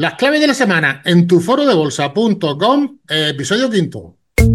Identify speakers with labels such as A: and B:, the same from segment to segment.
A: Las claves de la semana en tuforodebolsa.com, episodio quinto.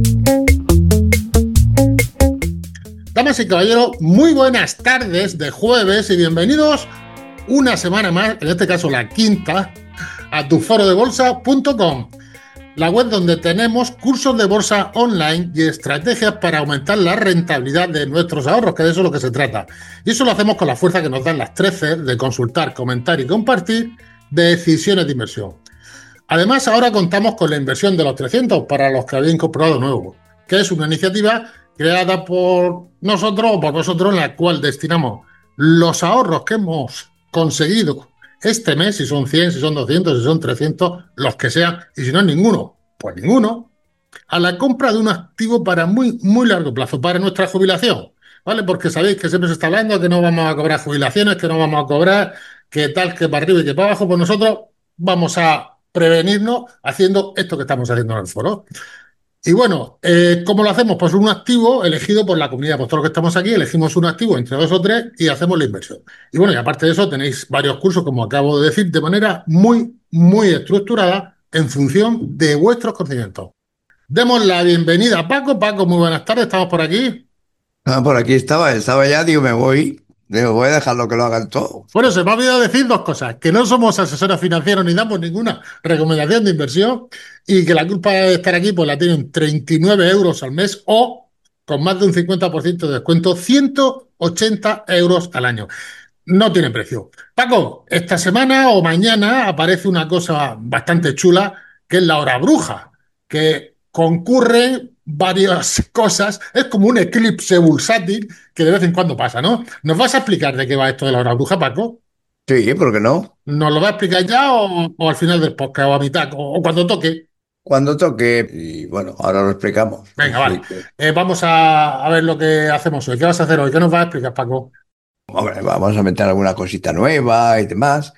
A: Damas y caballeros, muy buenas tardes de jueves y bienvenidos una semana más, en este caso la quinta, a tuforodebolsa.com, la web donde tenemos cursos de bolsa online y estrategias para aumentar la rentabilidad de nuestros ahorros, que de eso es lo que se trata. Y eso lo hacemos con la fuerza que nos dan las 13 de consultar, comentar y compartir decisiones de inversión. Además, ahora contamos con la inversión de los 300 para los que habéis incorporado nuevo, que es una iniciativa creada por nosotros o por vosotros, en la cual destinamos los ahorros que hemos conseguido este mes, si son 100, si son 200, si son 300, los que sean, y si no es ninguno, pues ninguno, a la compra de un activo para muy, muy largo plazo, para nuestra jubilación, ¿vale? Porque sabéis que siempre se está hablando que no vamos a cobrar jubilaciones, que no vamos a cobrar, que tal, que para arriba y que para abajo, pues nosotros vamos a prevenirnos haciendo esto que estamos haciendo en el foro. Y bueno, ¿cómo lo hacemos? Pues un activo elegido por la comunidad. Pues todos los que estamos aquí elegimos un activo entre dos o tres y hacemos la inversión. Y bueno, y aparte de eso tenéis varios cursos, como acabo de decir, de manera muy, muy estructurada en función de vuestros conocimientos. Demos la bienvenida a Paco. Paco, muy buenas tardes, estamos por aquí.
B: Por aquí estaba ya, digo, me voy, digo, voy a dejarlo que lo hagan todo.
A: Bueno, se me ha olvidado decir dos cosas, que no somos asesores financieros ni damos ninguna recomendación de inversión y que la culpa de estar aquí pues la tienen 39 euros al mes o con más de un 50% de descuento, 180 euros al año. No tiene precio. Paco, esta semana o mañana aparece una cosa bastante chula que es la hora bruja, que concurre varias cosas. Es como un eclipse bursátil que de vez en cuando pasa, ¿no? ¿Nos vas a explicar de qué va esto de la hora bruja, Paco?
B: Sí, ¿por qué no?
A: ¿Nos lo va a explicar ya o al final del podcast o a mitad o cuando toque?
B: Cuando toque, y bueno, ahora lo explicamos.
A: Venga, vale.
B: Así que,
A: Vamos a ver lo que hacemos hoy. ¿Qué vas a hacer hoy? ¿Qué nos vas a explicar, Paco?
B: hombre, vamos a meter alguna cosita nueva y demás.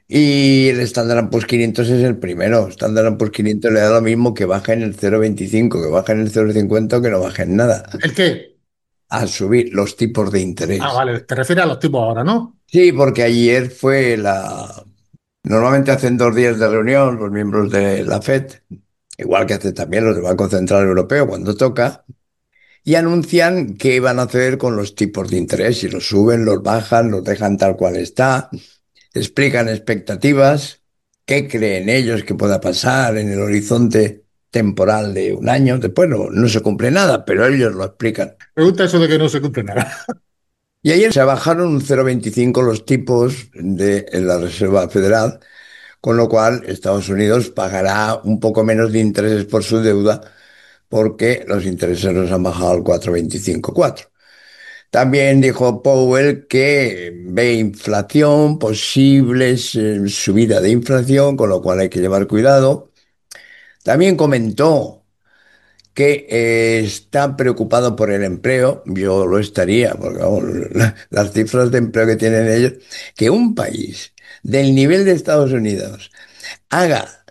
B: Y el Standard Poor's 500 es el primero. Standard Poor's 500 le da lo mismo que baja en el 0,25, que baja en el 0,50 o que no baje en nada.
A: ¿El qué?
B: A subir los tipos de
A: Ah,
B: interés.
A: vale. Te refieres a los tipos ahora, ¿no?
B: Sí, porque ayer fue la... Normalmente hacen 2 días de reunión los miembros de la FED, igual que hacen también los del Banco Central Europeo cuando toca, y anuncian qué van a hacer con los tipos de interés, si los suben, los bajan, los dejan tal cual está, explican expectativas, qué creen ellos que pueda pasar en el horizonte temporal de un año. Después no se cumple nada, pero ellos lo explican.
A: Pregunta eso de que no se cumple nada.
B: Y ayer se bajaron un 0,25 los tipos de la Reserva Federal, con lo cual Estados Unidos pagará un poco menos de intereses por su deuda porque los intereses los han bajado al 4,25, 4. También dijo Powell que ve inflación, posibles subida de inflación, con lo cual hay que llevar cuidado. También comentó que está preocupado por el empleo. Yo lo estaría, porque vamos, las cifras de empleo que tienen ellos, que un país del nivel de Estados Unidos haga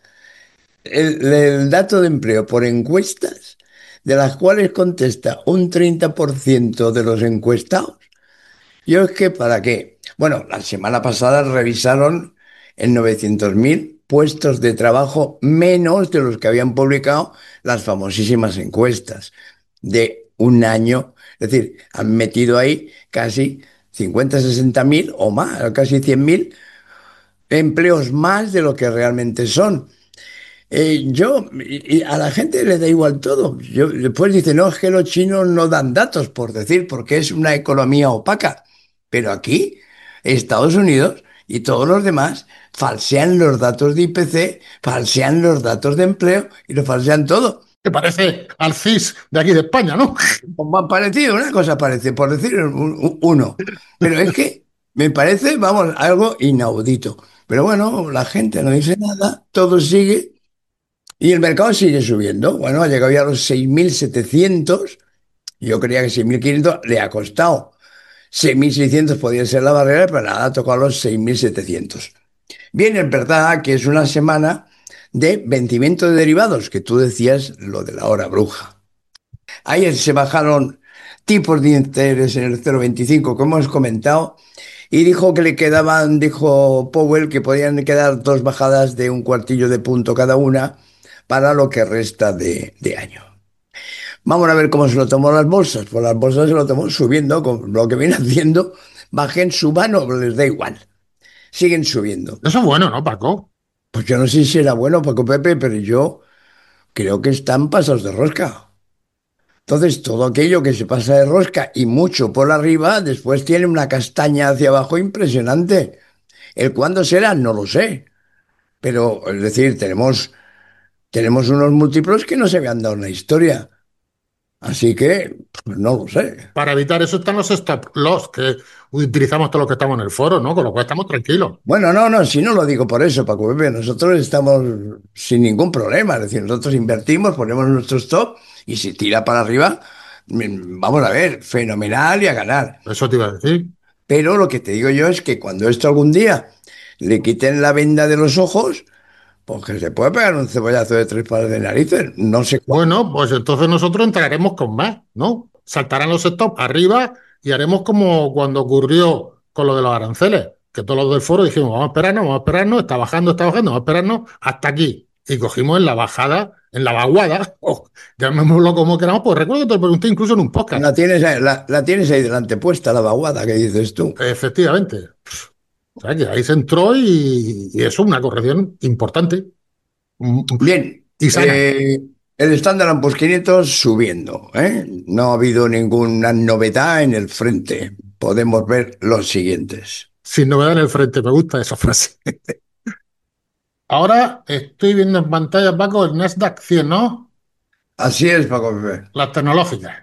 B: el dato de empleo por encuestas, de las cuales contesta un 30% de los encuestados. Yo es que, ¿para qué? Bueno, la semana pasada revisaron en 900.000 puestos de trabajo menos de los que habían publicado las famosísimas encuestas de un año. Es decir, han metido ahí casi 50, 60.000 o más, casi 100.000 empleos más de lo que realmente son. Y a la gente le da igual todo. Después dice, no, es que los chinos no dan datos, por decir, porque es una economía opaca. Pero aquí, Estados Unidos y todos los demás falsean los datos de IPC, falsean los datos de empleo y lo falsean todo.
A: Que parece al CIS de aquí de España, ¿no?
B: Pues me ha parecido una cosa parece, por decir uno. Pero es que me parece, vamos, algo inaudito. Pero bueno, la gente no dice nada, todo sigue. Y el mercado sigue subiendo. Bueno, ha llegado ya a los 6.700. Yo creía que 6.500 le ha costado. 6.600 podía ser la barrera, pero nada, ha tocado los 6.700. Bien, es verdad que es una semana de vencimiento de derivados, que tú decías lo de la hora bruja. Ayer se bajaron tipos de interés en el 0,25, como hemos comentado, Y dijo que le quedaban, dijo Powell, que podían quedar dos bajadas de un cuartillo de punto cada una para lo que resta de año. Vamos a ver cómo se lo tomó las bolsas. Pues las bolsas se lo tomó subiendo, con lo que viene haciendo, bajen, suban o les da igual. Siguen subiendo.
A: Eso es bueno, ¿no, Paco?
B: Pues yo no sé si era bueno, Paco Pepe, pero yo creo que están pasados de rosca. Entonces, todo aquello que se pasa de rosca y mucho por arriba, después tiene una castaña hacia abajo impresionante. El cuándo será, no lo sé. Pero, es decir, tenemos unos múltiplos que no se habían dado en la historia. Así que, pues no lo sé.
A: Para evitar eso están los stop loss, que utilizamos todos los que estamos en el foro, ¿no? Con lo cual estamos tranquilos.
B: Bueno, no, no, si no lo digo por eso, Paco Pepe, nosotros estamos sin ningún problema, es decir, nosotros invertimos, ponemos nuestro stop y si tira para arriba, vamos a ver, fenomenal y a ganar.
A: Eso te iba a decir.
B: Pero lo que te digo yo es que cuando esto algún día le quiten la venda de los ojos, pues que se puede pegar un cebollazo de tres pares de narices, no sé cuándo.
A: Bueno, pues entonces nosotros entraremos con más, ¿no? Saltarán los stop arriba y haremos como cuando ocurrió con lo de los aranceles, que todos los del foro dijimos, vamos a esperarnos, está bajando, vamos a esperarnos hasta aquí. Y cogimos en la bajada, en la vaguada, o llamémoslo como queramos, pues recuerdo que te lo pregunté incluso en un podcast.
B: La tienes ahí delante puesta, la vaguada que dices tú.
A: Efectivamente. O sea que ahí se entró y es una corrección importante
B: Bien,
A: y sana.
B: el Standard Poor's 500 subiendo, ¿eh? No ha habido ninguna novedad en el frente. Podemos ver los siguientes.
A: Sin novedad en el frente, me gusta esa frase. Ahora estoy viendo en pantalla, Paco, el Nasdaq 100, ¿no?
B: Así es, Paco Pepe,
A: Las tecnológicas.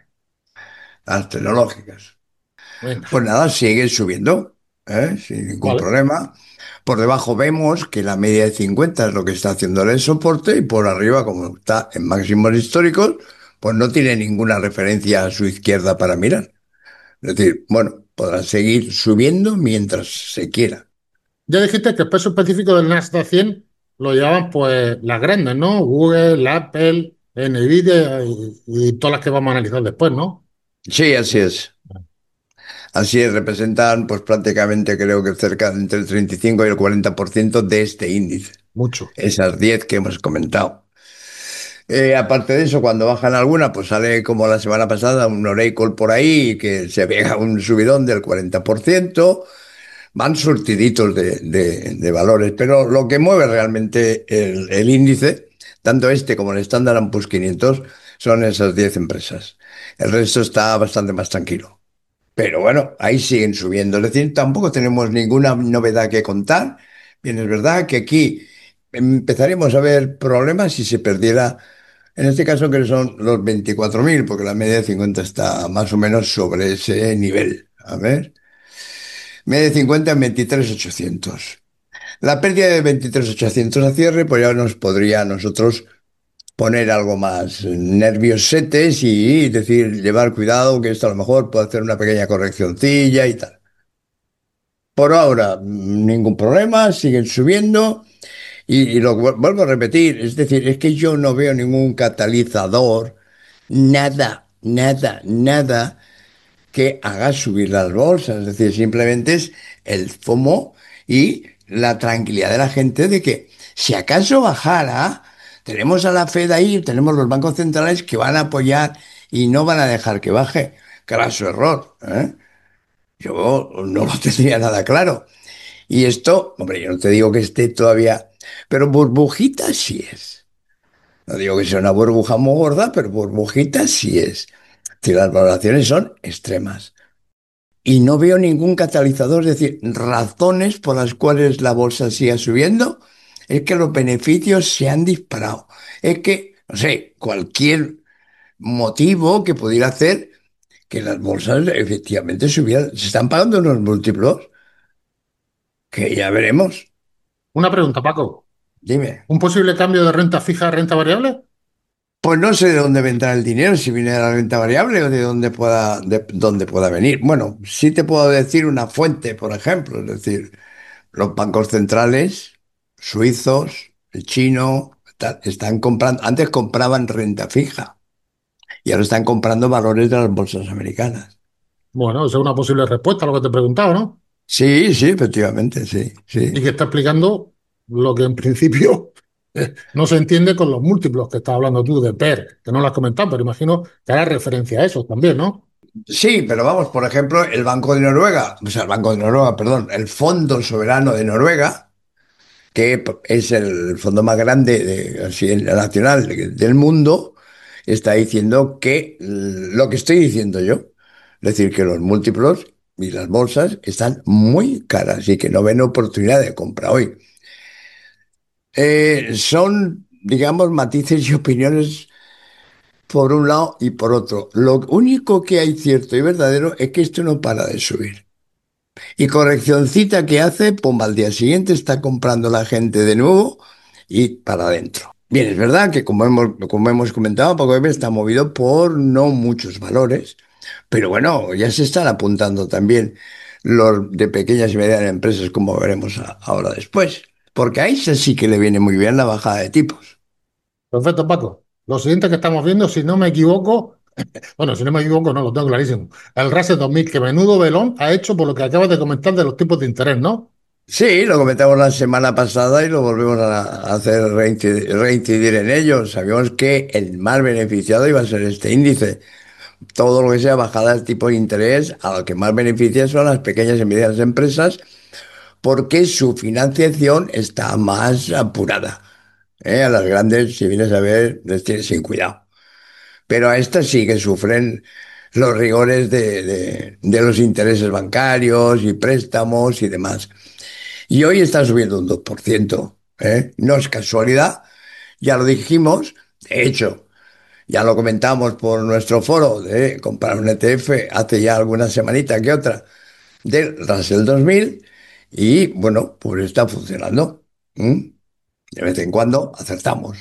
B: las tecnológicas.
A: Venga,
B: Pues nada, sigue subiendo, ¿eh? Sin ningún
A: vale.
B: problema. Por debajo vemos que la media de 50 es lo que está haciendo el soporte y por arriba, como está en máximos históricos, pues no tiene ninguna referencia a su izquierda para mirar. Es decir, bueno, podrá seguir subiendo mientras se quiera.
A: Ya dijiste que el peso específico del Nasdaq 100 lo llevaban pues las grandes, ¿no? Google, Apple, Nvidia y todas las que vamos a analizar después, ¿no?
B: Sí, así es. Así es, representan pues prácticamente creo que cerca de entre el 35 y el 40% de este índice.
A: Mucho.
B: Esas 10 que hemos comentado. Aparte de eso, cuando bajan alguna, pues sale como la semana pasada un Oracle por ahí que se pega un subidón del 40%. Van surtiditos de valores, pero lo que mueve realmente el índice, tanto este como el Standard Poor's 500, son esas 10 empresas. El resto está bastante más tranquilo. Pero bueno, ahí siguen subiendo. Es decir, tampoco tenemos ninguna novedad que contar. Bien, es verdad que aquí empezaremos a ver problemas si se perdiera, en este caso que son los 24.000, porque la media de 50 está más o menos sobre ese nivel. A ver, media de 50 en 23.800. La pérdida de 23.800 a cierre, pues ya nos podría a nosotros poner algo más nerviosetes y decir, llevar cuidado, que esto a lo mejor puede hacer una pequeña correccioncilla y tal. Por ahora, ningún problema, siguen subiendo y lo vuelvo a repetir, es decir, es que yo no veo ningún catalizador, nada, nada, nada que haga subir las bolsas. Es decir, simplemente es el FOMO y la tranquilidad de la gente de que si acaso bajara, tenemos a la Fed ahí, tenemos los bancos centrales que van a apoyar y no van a dejar que baje. Craso error, ¿eh? Yo no lo tendría nada claro. Y esto, hombre, yo no te digo que esté todavía, pero burbujita sí es. No digo que sea una burbuja muy gorda, pero burbujita sí es. Si las valoraciones son extremas. Y no veo ningún catalizador, es decir, razones por las cuales la bolsa siga subiendo, es que los beneficios se han disparado. Es que, no sé, cualquier motivo que pudiera hacer que las bolsas efectivamente subieran. Se están pagando unos múltiplos que ya veremos.
A: Una pregunta, Paco.
B: Dime.
A: ¿Un posible cambio de renta fija a renta variable?
B: Pues no sé de dónde vendrá el dinero, si viene de la renta variable o de dónde pueda venir. Bueno, sí te puedo decir una fuente, por ejemplo, es decir, los bancos centrales suizos, el chino, están comprando, antes compraban renta fija y ahora están comprando valores de las bolsas americanas.
A: Bueno, esa es una posible respuesta a lo que te he preguntado, ¿no?
B: Sí, sí, efectivamente, sí,
A: Y
B: sí.
A: que está explicando lo que en principio no se entiende con los múltiplos que estás hablando tú de PER, que no lo has comentado, pero imagino que hará referencia a eso también, ¿no?
B: Sí, pero vamos, por ejemplo, el Banco de Noruega, o sea, el Banco de Noruega, perdón, el Fondo Soberano de Noruega, que es el fondo más grande así, nacional del mundo, está diciendo que lo que estoy diciendo yo, es decir, que los múltiplos y las bolsas están muy caras y que no ven oportunidad de compra hoy. Son, digamos, matices y opiniones por un lado y por otro. Lo único que hay cierto y verdadero es que esto no para de subir. Y correccioncita que hace, pum, al día siguiente está comprando la gente de nuevo y para adentro. Bien, es verdad que como hemos comentado, Paco Web está movido por no muchos valores, pero bueno, ya se están apuntando también los de pequeñas y medianas empresas, como veremos ahora después. Porque a ese sí que le viene muy bien la bajada de tipos.
A: Perfecto, Paco. Lo siguiente que estamos viendo, si no me equivoco, bueno, si no me equivoco, no, lo tengo clarísimo. El Russell 2000, que menudo velón ha hecho por lo que acabas de comentar de los tipos de interés, ¿no?
B: Sí, lo comentamos la semana pasada y lo volvemos a hacer reincidir en ello. Sabíamos que el más beneficiado iba a ser este índice. Todo lo que sea bajada del tipo de interés, a lo que más beneficia son las pequeñas y medianas empresas, porque su financiación está más apurada. A las grandes, si vienes a ver, les tienes sin cuidado. Pero a estas sí que sufren los rigores de los intereses bancarios y préstamos y demás. Y hoy está subiendo un 2%, ¿eh? No es casualidad, ya lo dijimos. De hecho, ya lo comentamos por nuestro foro de comprar un ETF hace ya alguna semanita que otra del Russell 2000 y bueno, pues está funcionando. ¿Mm? De vez en cuando acertamos.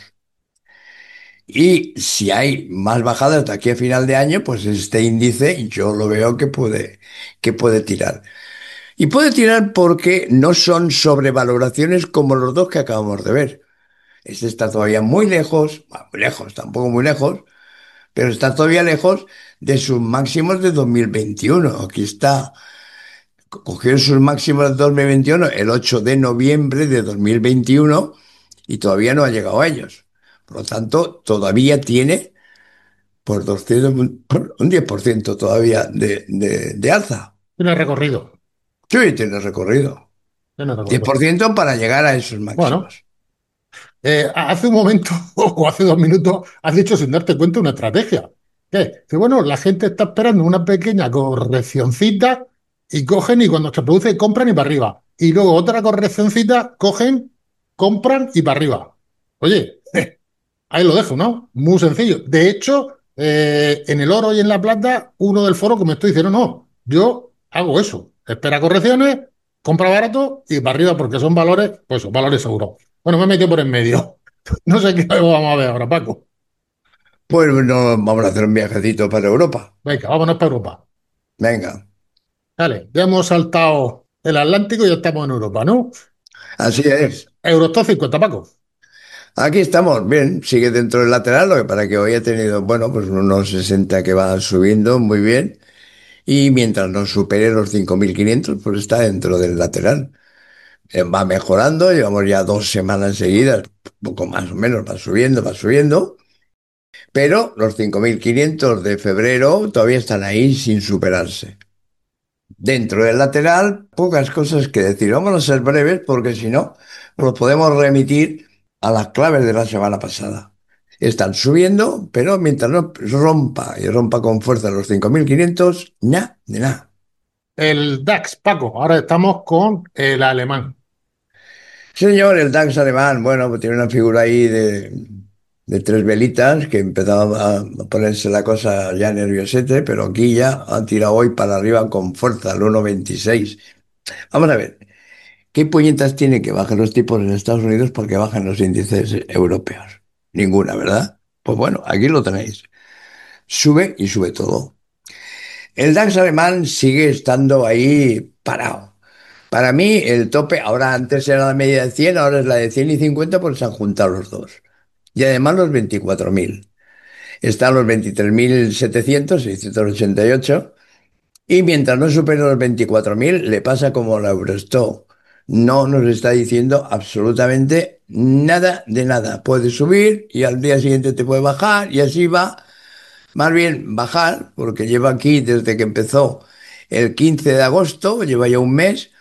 B: Y si hay más bajadas de aquí a final de año, pues este índice yo lo veo que puede tirar. Y puede tirar porque no son sobrevaloraciones como los dos que acabamos de ver. Este está todavía muy lejos, bueno, muy lejos, tampoco muy lejos, pero está todavía lejos de sus máximos de 2021. Aquí está, cogió sus máximos de 2021 el 8 de noviembre de 2021 y todavía no ha llegado a ellos. Por lo tanto, todavía tiene por 200, un 10% todavía de alza.
A: Tiene recorrido,
B: Sí, tiene recorrido.
A: tiene
B: diez
A: recorrido.
B: por ciento para llegar a esos
A: Bueno,
B: máximos.
A: hace un momento o hace 2 minutos has dicho sin darte cuenta una estrategia. ¿Qué? Que bueno, la gente está esperando una pequeña correccioncita y cogen y cuando se produce compran y para arriba. Y luego otra correccioncita, cogen, compran y para arriba. Oye, ahí lo dejo, ¿no? Muy sencillo. De hecho, en el oro y en la plata, uno del foro que me estoy diciendo, no, yo hago eso. Espera correcciones, compra barato y para arriba porque son valores, pues son valores seguros. Bueno, me he metido por en medio. No sé qué vamos a ver ahora, Paco.
B: Pues no, vamos a hacer un viajecito para Europa.
A: Venga, vámonos para Europa.
B: Venga,
A: Dale, ya hemos saltado el Atlántico y ya estamos en Europa, ¿no?
B: así es.
A: Eurostock 50, Paco.
B: Aquí estamos, bien, sigue dentro del lateral, lo que para que hoy he tenido, bueno, pues unos 60 que va subiendo muy bien. Y mientras no supere los 5.500 pues está dentro del lateral. Va mejorando, llevamos ya 2 semanas seguidas, poco más o menos, va subiendo, va subiendo. Pero los 5.500 de febrero todavía están ahí sin superarse. Dentro del lateral, pocas cosas que decir. Vamos a ser breves porque si no, nos podemos remitir a las claves de la semana pasada. Están subiendo, pero mientras no rompa y rompa con fuerza los 5.500 nada, de nada.
A: El DAX, Paco. Ahora estamos con el alemán.
B: Señor, el DAX alemán, bueno, pues tiene una figura ahí de tres velitas que empezaba a ponerse la cosa ya nerviosete, pero aquí ya ha tirado hoy para arriba con fuerza, al 1,26. Vamos a ver. ¿Qué puñetas tiene que bajar los tipos en Estados Unidos porque bajan los índices europeos? Ninguna, ¿verdad? Pues bueno, aquí lo tenéis. Sube y sube todo. El DAX alemán sigue estando ahí parado. Para mí, el tope, ahora antes era la media de 100, ahora es la de 100 y 50 porque se han juntado los dos. Y además los 24.000. Están los 23.700, 688. Y mientras no supere los 24.000, le pasa como la Eurostock. No nos está diciendo absolutamente nada de nada. Puede subir y al día siguiente te puede bajar y así va. Más bien bajar, porque lleva aquí desde que empezó el 15 de agosto, lleva ya un mes,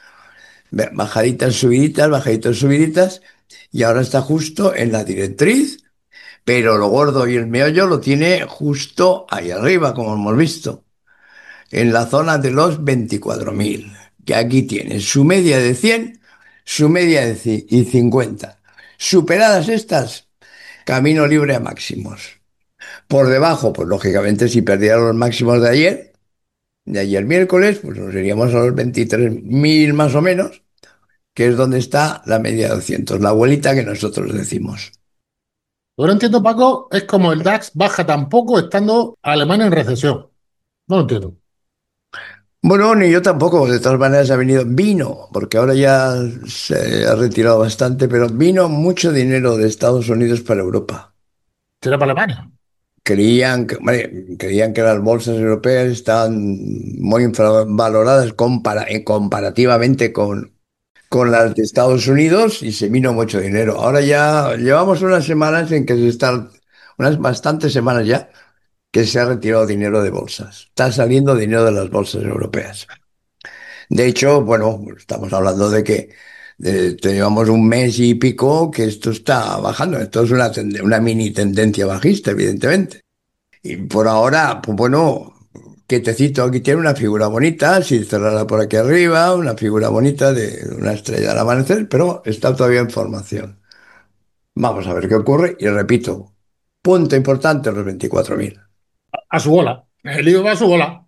B: bajaditas, subiditas, y ahora está justo en la directriz, pero lo gordo y el meollo lo tiene justo ahí arriba, como hemos visto, en la zona de los 24.000, que aquí tiene su media de 100, su media de 50. Superadas estas, camino libre a máximos. Por debajo, pues lógicamente si perdiera los máximos de ayer miércoles, pues nos iríamos a los 23.000 más o menos, que es donde está la media de 200, la abuelita que nosotros decimos.
A: Lo que no entiendo, Paco, es como el DAX baja tan poco estando Alemania en recesión. No lo entiendo.
B: Bueno, ni yo tampoco, de todas maneras vino, porque ahora ya se ha retirado bastante, pero vino mucho dinero de Estados Unidos para Europa.
A: Será para Alemania.
B: Creían que las bolsas europeas estaban muy infravaloradas comparativamente con las de Estados Unidos y se vino mucho dinero. Ahora ya llevamos unas semanas en que se están, unas bastantes semanas ya, que se ha retirado dinero de bolsas. Está saliendo dinero de las bolsas europeas. De hecho, bueno, estamos hablando de que llevamos un mes y pico que esto está bajando. Esto es una mini tendencia bajista, evidentemente. Y por ahora, pues bueno, quietecito, aquí tiene una figura bonita, si cerrara por aquí arriba, una figura bonita de una estrella al amanecer, pero está todavía en formación. Vamos a ver qué ocurre y repito, punto importante los 24.000.
A: A su bola. El lío va a su bola.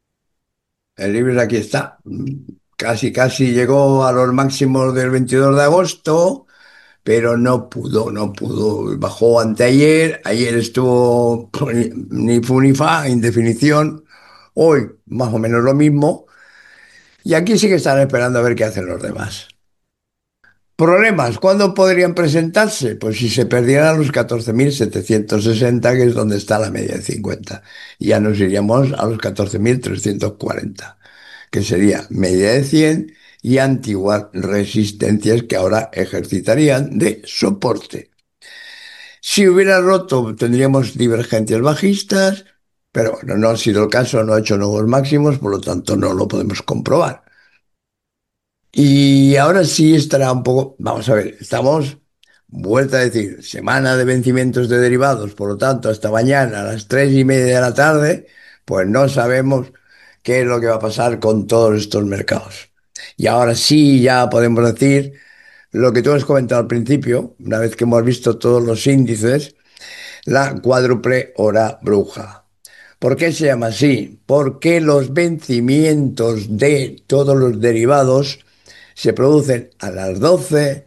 B: El Ibis aquí está. Casi llegó a los máximos del 22 de agosto, pero no pudo. Bajó anteayer, ayer estuvo ni fu ni fa, indefinición. Hoy más o menos lo mismo. Y aquí sí que están esperando a ver qué hacen los demás. Problemas, ¿cuándo podrían presentarse? Pues si se perdieran los 14.760, que es donde está la media de 50. Y ya nos iríamos a los 14.340, que sería media de 100 y antiguas resistencias que ahora ejercitarían de soporte. Si hubiera roto, tendríamos divergencias bajistas, pero bueno, no ha sido el caso, no ha hecho nuevos máximos, por lo tanto no lo podemos comprobar. Y ahora sí estará un poco, vamos a ver, estamos, vuelta a decir, semana de vencimientos de derivados, por lo tanto, hasta mañana a las 3:30 de la tarde, pues no sabemos qué es lo que va a pasar con todos estos mercados. Y ahora sí ya podemos decir lo que tú has comentado al principio, una vez que hemos visto todos los índices, la cuádruple hora bruja. ¿Por qué se llama así? Porque los vencimientos de todos los derivados se producen a las 12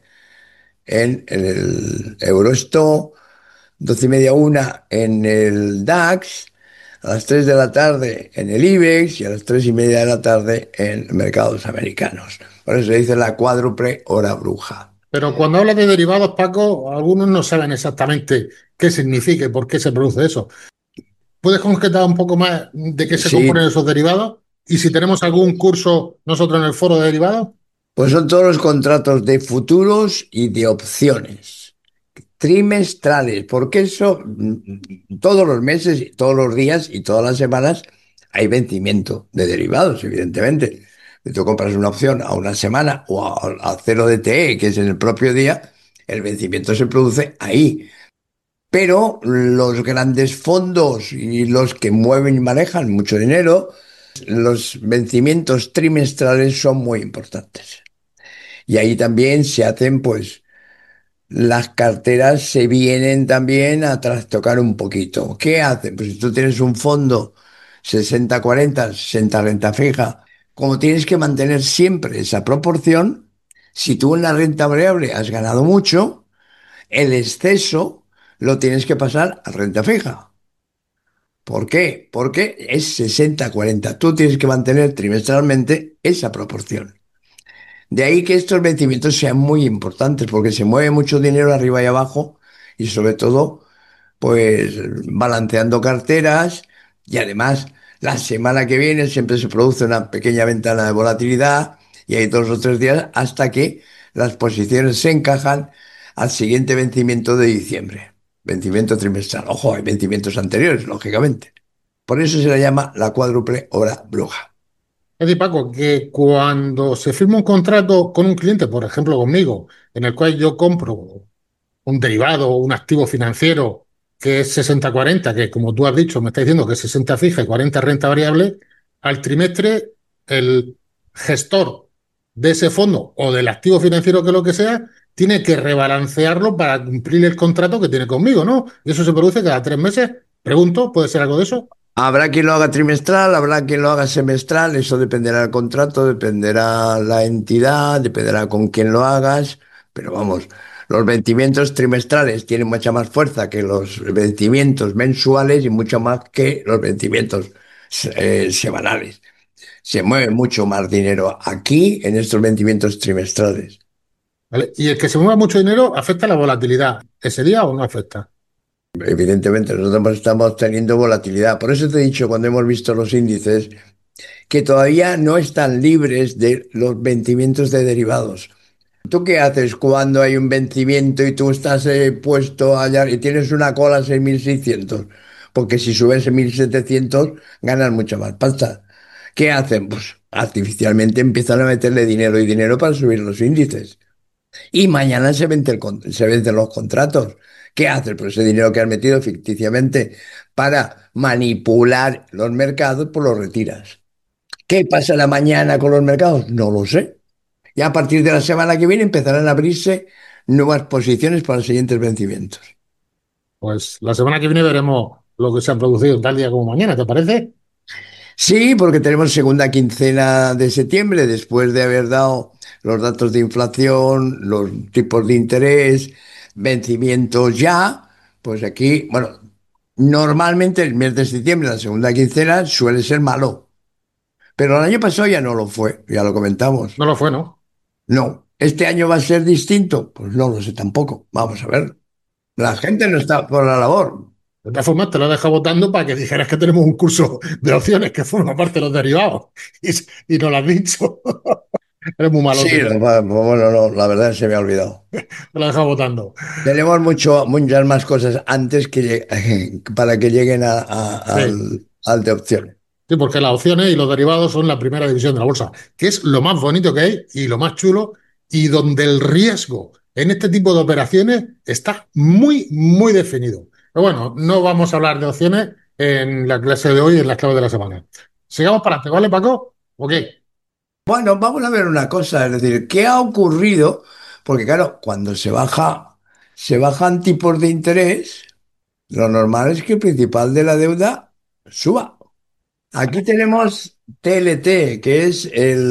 B: en el Eurostock, 12:30 una en el DAX, a las 3 de la tarde en el IBEX y a las 3:30 de la tarde en mercados americanos. Por eso se dice la cuádruple hora bruja.
A: Pero cuando hablas de derivados, Paco, algunos no saben exactamente qué significa y por qué se produce eso. ¿Puedes concretar un poco más de qué se componen
B: Sí,
A: esos derivados? Y si tenemos algún curso nosotros en el foro de derivados.
B: pues son todos los contratos de futuros y de opciones trimestrales, porque eso todos los meses, todos los días y todas las semanas hay vencimiento de derivados, evidentemente. Si tú compras una opción a una semana o a 0 DTE, que es en el propio día, el vencimiento se produce ahí. Pero los grandes fondos y los que mueven y manejan mucho dinero, los vencimientos trimestrales son muy importantes. Y ahí también se hacen, pues, las carteras se vienen también a trastocar un poquito. ¿Qué hacen? Pues si tú tienes un fondo 60-40, 60 renta fija, como tienes que mantener siempre esa proporción, si tú en la renta variable has ganado mucho, el exceso lo tienes que pasar a renta fija. ¿Por qué? Porque es 60-40. Tú tienes que mantener trimestralmente esa proporción. De ahí que estos vencimientos sean muy importantes porque se mueve mucho dinero arriba y abajo y sobre todo pues balanceando carteras y además La semana que viene siempre se produce una pequeña ventana de volatilidad y hay 2 o 3 días hasta que las posiciones se encajan al siguiente vencimiento de diciembre, vencimiento trimestral. Ojo, hay vencimientos anteriores, lógicamente. Por eso se le llama la cuádruple hora bruja.
A: Es decir, Paco, que cuando se firma un contrato con un cliente, por ejemplo conmigo, en el cual yo compro un derivado o un activo financiero que es 60-40, que como tú has dicho, me estás diciendo que es 60 fija y 40 renta variable, al trimestre el gestor de ese fondo o del activo financiero que lo que sea, tiene que rebalancearlo para cumplir el contrato que tiene conmigo, ¿no? Y eso se produce cada 3 meses. Pregunto, ¿puede ser algo de eso?
B: Habrá quien lo haga trimestral, habrá quien lo haga semestral, eso dependerá del contrato, dependerá la entidad, dependerá con quién lo hagas, pero vamos, los vencimientos trimestrales tienen mucha más fuerza que los vencimientos mensuales y mucho más que los vencimientos semanales. Se mueve mucho más dinero aquí en estos vencimientos trimestrales.
A: ¿Vale? Y el que se mueva mucho dinero afecta la volatilidad ese día o no afecta.
B: Evidentemente, nosotros estamos teniendo volatilidad. Por eso te he dicho, cuando hemos visto los índices, que todavía no están libres de los vencimientos de derivados. ¿Tú qué haces cuando hay un vencimiento y tú estás puesto allá y tienes una cola a 6.600? Porque si subes a 1.700 ganas mucha más pasta. ¿Qué hacen? Pues artificialmente empiezan a meterle dinero y dinero para subir los índices. Y mañana se vencen los contratos. ¿Qué haces? Pues ese dinero que has metido ficticiamente para manipular los mercados, pues lo retiras. ¿Qué pasa la mañana con los mercados? No lo sé. Y a partir de la semana que viene empezarán a abrirse nuevas posiciones para los siguientes vencimientos.
A: Pues la semana que viene veremos lo que se ha producido tal día como mañana, ¿te parece?
B: Sí, porque tenemos segunda quincena de septiembre, después de haber dado los datos de inflación, los tipos de interés, vencimientos ya, pues aquí, bueno, normalmente el mes de septiembre, la segunda quincena, suele ser malo, pero el año pasado ya no lo fue, ya lo comentamos.
A: No lo fue, ¿no?
B: No, ¿este año va a ser distinto? Pues no lo sé tampoco. Vamos a ver. La
A: Bueno,
B: gente no está por la labor.
A: de todas formas, te lo he dejado votando para que dijeras que tenemos un curso de opciones que forma parte de los derivados. Y no lo has dicho. Eres muy
B: Sí,
A: malote.
B: bueno, no, la verdad se me ha olvidado.
A: Te lo he dejado votando.
B: Tenemos muchas más cosas antes para que lleguen
A: Sí.
B: al de opciones.
A: Sí, porque las opciones y los derivados son la primera división de la bolsa, que es lo más bonito que hay y lo más chulo, y donde el riesgo en este tipo de operaciones está muy, muy definido. Pero bueno, no vamos a hablar de opciones en la clase de hoy, en las claves de la semana. Sigamos para adelante, ¿vale, Paco? Ok.
B: Bueno, vamos a ver una cosa, es decir, ¿qué ha ocurrido? Porque claro, cuando se bajan tipos de interés, lo normal es que el principal de la deuda suba. Aquí tenemos TLT, que es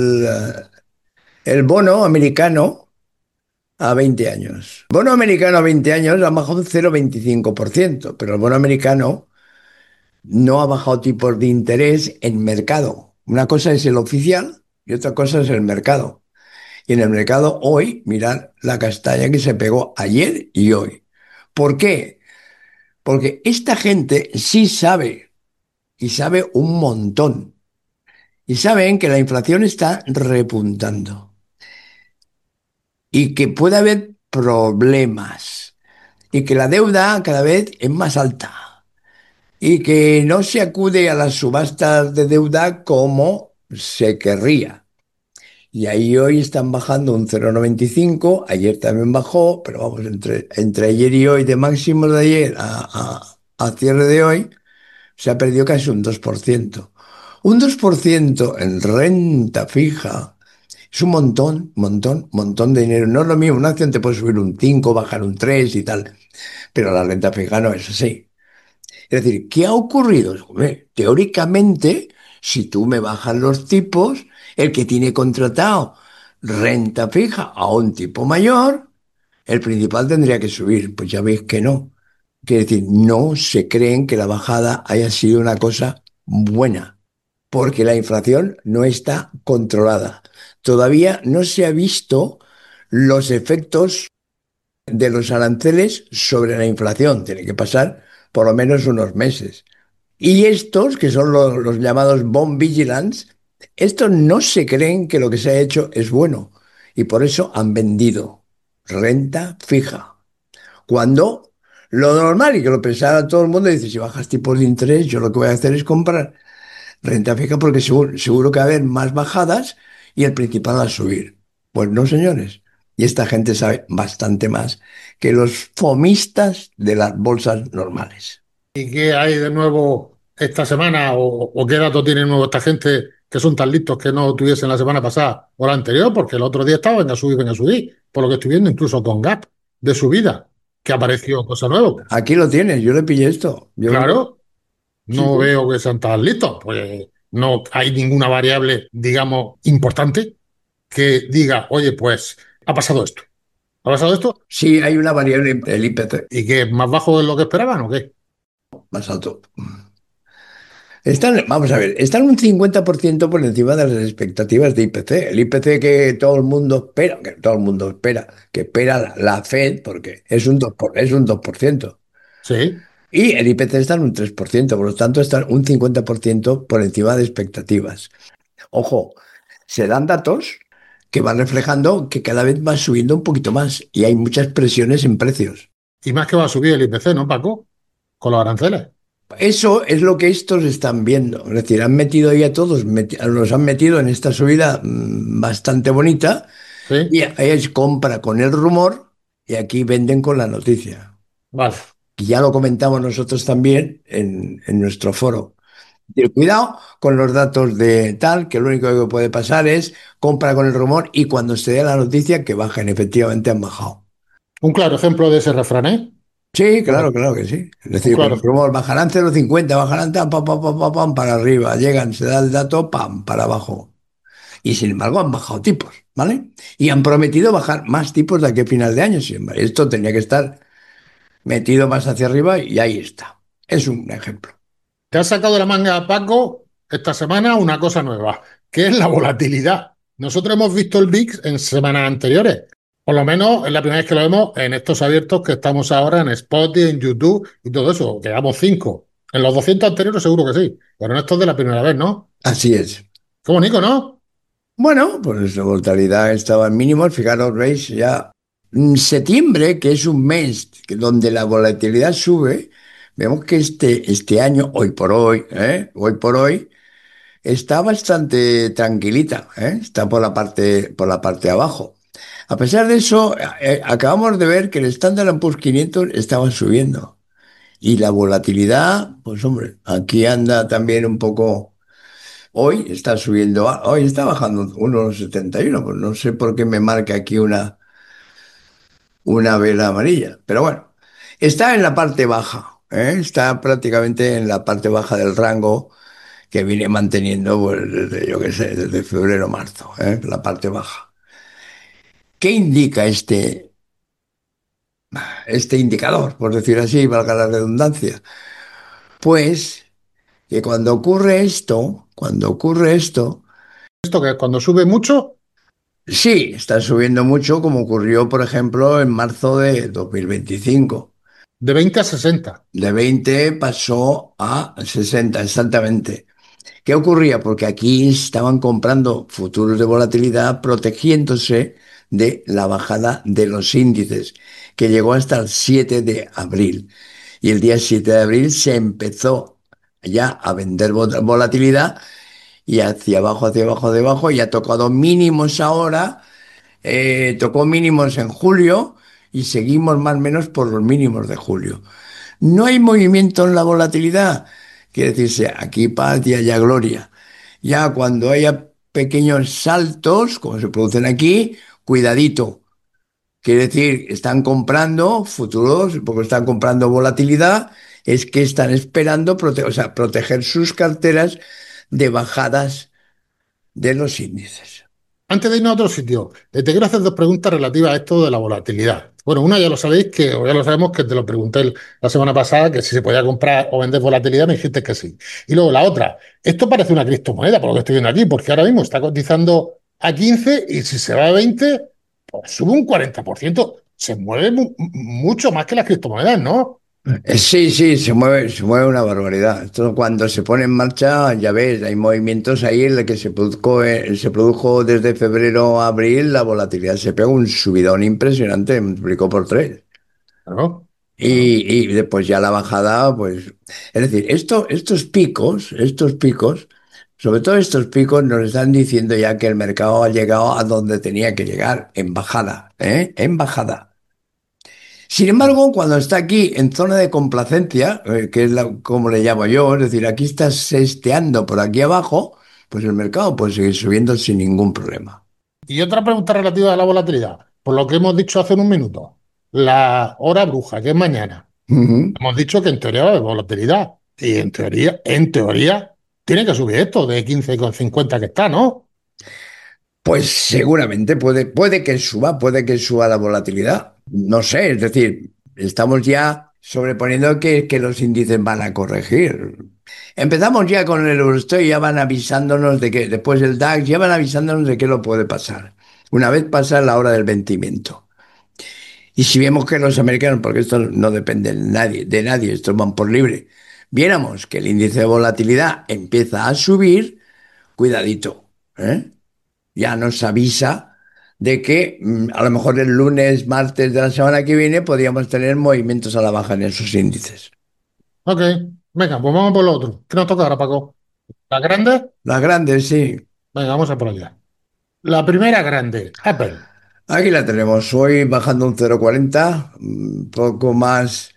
B: el bono americano a 20 años. Bono americano a 20 años ha bajado un 0,25%, pero el bono americano no ha bajado tipos de interés en mercado. Una cosa es el oficial y otra cosa es el mercado. Y en el mercado hoy, mirad la castaña que se pegó ayer y hoy. ¿Por qué? Porque esta gente sí sabe y sabe un montón. Y saben que la inflación está repuntando y que puede haber problemas y que la deuda cada vez es más alta y que no se acude a las subastas de deuda como se querría. Y ahí hoy están bajando un 0,95, ayer también bajó, pero vamos, entre ayer y hoy, de máximos de ayer a cierre de hoy, se ha perdido casi un 2%. Un 2% en renta fija es un montón, montón, montón de dinero. No es lo mismo, una acción te puede subir un 5, bajar un 3 y tal, pero la renta fija no es así. Es decir, ¿qué ha ocurrido? Hombre, teóricamente, si tú me bajas los tipos, el que tiene contratado renta fija a un tipo mayor, el principal tendría que subir. Pues ya veis que no. Quiere decir, no se creen que la bajada haya sido una cosa buena, porque la inflación no está controlada. Todavía no se ha visto los efectos de los aranceles sobre la inflación. Tiene que pasar por lo menos unos meses. Y estos, que son los llamados bond vigilance, estos no se creen que lo que se ha hecho es bueno y por eso han vendido renta fija. Cuando lo normal y que lo pensaba todo el mundo, dice, si bajas tipos de interés, yo lo que voy a hacer es comprar renta fija porque seguro que va a haber más bajadas y el principal va a subir. Pues no, señores. Y esta gente sabe bastante más que los fomistas de las bolsas normales.
A: ¿Y qué hay de nuevo esta semana? ¿O qué datos tiene nuevo esta gente que son tan listos que no tuviesen la semana pasada o la anterior? Porque el otro día estaba, venga a subir, venga a subir. Por lo que estoy viendo, incluso con Gap de subida, que apareció cosa nueva.
B: Aquí lo tienes, yo le pillé esto.
A: Claro,
B: Sí,
A: no
B: sí.
A: veo que sean tan listos. Pues no hay ninguna variable, digamos, importante que diga, oye, pues ha pasado esto. ¿Ha pasado esto?
B: Sí, hay una variable del IPC
A: ¿Y que es más bajo de lo que esperaban o qué?
B: más alto. Vamos a ver, están un 50% por encima de las expectativas de IPC. El IPC que todo el mundo espera, que todo el mundo espera, que espera la Fed, porque es un 2%.
A: Sí.
B: Y el IPC está en un 3%, por lo tanto está un 50% por encima de expectativas. Ojo, se dan datos que van reflejando que cada vez va subiendo un poquito más y hay muchas presiones en precios.
A: Y más que va a subir el IPC, ¿no, Paco? Con los aranceles.
B: Eso es lo que estos están viendo. Es decir, han metido ahí a todos, los han metido en esta subida bastante bonita
A: Sí.
B: y ahí es compra con el rumor y aquí venden con la noticia.
A: Vale.
B: Y ya lo comentamos nosotros también en nuestro foro. Pero cuidado con los datos de tal, que lo único que puede pasar es compra con el rumor y cuando se dé la noticia que bajen, efectivamente han bajado.
A: Un claro ejemplo de ese refrán, ¿eh?
B: Sí,
A: Bueno,
B: claro que sí. Es
A: un
B: decir, con
A: claro
B: el
A: ejemplo.
B: rumor bajarán 0,50, bajarán pam, pam, pam, pam, pam, para arriba, llegan, se da el dato, pam, para abajo. Y sin embargo han bajado tipos, ¿vale? Y han prometido bajar más tipos de aquí a final de año. Sin embargo, esto tenía que estar metido más hacia arriba y ahí está. Es un ejemplo.
A: Te has sacado de la manga, Paco, esta semana una cosa nueva, que es la volatilidad. Nosotros hemos visto el VIX en semanas anteriores. Por lo menos es la primera vez que lo vemos en estos abiertos que estamos ahora en Spotify, en YouTube y todo eso. Quedamos cinco. En los 200 anteriores seguro que sí, pero en estos de la primera vez, ¿no?
B: Así es.
A: Qué bonito, ¿no?
B: Bueno, pues la volatilidad estaba en mínimos. Fijaros, veis ya septiembre, que es un mes donde la volatilidad sube, vemos que este año, hoy por hoy, está bastante tranquilita, ¿eh? Está por la parte de abajo. A pesar de eso, acabamos de ver que el Standard Poor's 500 estaba subiendo. Y la volatilidad, pues hombre, aquí anda también un poco. Hoy está subiendo, hoy está bajando 1,71, pues no sé por qué me marca aquí una vela amarilla. Pero bueno, está en la parte baja, ¿eh? Está prácticamente en la parte baja del rango que viene manteniendo, pues, desde, yo qué sé, desde febrero, marzo, ¿eh? La parte baja. ¿Qué indica este indicador, por decir así, valga la redundancia? Pues que cuando ocurre esto,
A: Esto que cuando sube mucho,
B: sí, está subiendo mucho, como ocurrió, por ejemplo, en marzo de 2025.
A: de 20 a 60.
B: De 20 pasó a 60, exactamente. ¿Qué ocurría? Porque aquí estaban comprando futuros de volatilidad protegiéndose de la bajada de los índices, que llegó hasta el 7 de abril. Y el día 7 de abril se empezó ya a vender volatilidad y hacia abajo, hacia abajo, hacia abajo, y ha tocado mínimos ahora, tocó mínimos en julio y seguimos más o menos por los mínimos de julio. No hay movimiento en la volatilidad. Quiere decirse, aquí paz y allá gloria. Ya cuando haya pequeños saltos, como se producen aquí, cuidadito. Quiere decir, están comprando futuros, porque están comprando volatilidad, es que están esperando o sea, proteger sus carteras de bajadas de los índices.
A: Antes de irnos a otro sitio, te quiero hacer dos preguntas relativas a esto de la volatilidad. Bueno, una ya lo sabéis, o ya lo sabemos, que te lo pregunté la semana pasada, que si se podía comprar o vender volatilidad, me dijiste que sí. Y luego la otra, esto parece una criptomoneda, por lo que estoy viendo aquí, porque ahora mismo está cotizando a 15 y si se va a 20, pues sube un 40%. Se mueve mucho más que las criptomonedas, ¿no?
B: Sí, sí, se mueve una barbaridad. Esto cuando se pone en marcha, ya ves, hay movimientos ahí en el que se produjo desde febrero a abril, la volatilidad se pegó un subidón impresionante, multiplicó por tres.
A: Claro, claro.
B: Y después ya la bajada, pues, es decir, estos picos, sobre todo estos picos nos están diciendo ya que el mercado ha llegado a donde tenía que llegar, en bajada, ¿eh? En bajada. Sin embargo, cuando está aquí en zona de complacencia, que es como le llamo yo, es decir, aquí está sesteando por aquí abajo, pues el mercado puede seguir subiendo sin ningún problema.
A: Y otra pregunta relativa a la volatilidad. Por lo que hemos dicho hace un minuto, la hora bruja, que es mañana,
B: Ujú.
A: hemos dicho que en teoría va a haber volatilidad. Y en teoría, tiene que subir esto de 15,50 que está, ¿no?
B: Pues seguramente puede que suba la volatilidad. No sé, es decir, estamos ya sobreponiendo que los índices van a corregir. Empezamos ya con el Eurostoxx y ya van avisándonos de que, después el DAX, ya van avisándonos de qué lo puede pasar. Una vez pasa la hora del vencimiento. Y si vemos que los americanos, porque esto no depende de nadie, estos van por libre, viéramos que el índice de volatilidad empieza a subir, cuidadito, ¿eh? Ya nos avisa de que a lo mejor el lunes, martes de la semana que viene podríamos tener movimientos a la baja en esos índices.
A: Ok, venga, pues vamos por lo otro. ¿Qué nos toca ahora, Paco? ¿La grande?
B: Las grandes, sí.
A: Venga, vamos a por allá. La primera grande, Apple.
B: Aquí la tenemos. Hoy bajando un 0,40, poco más.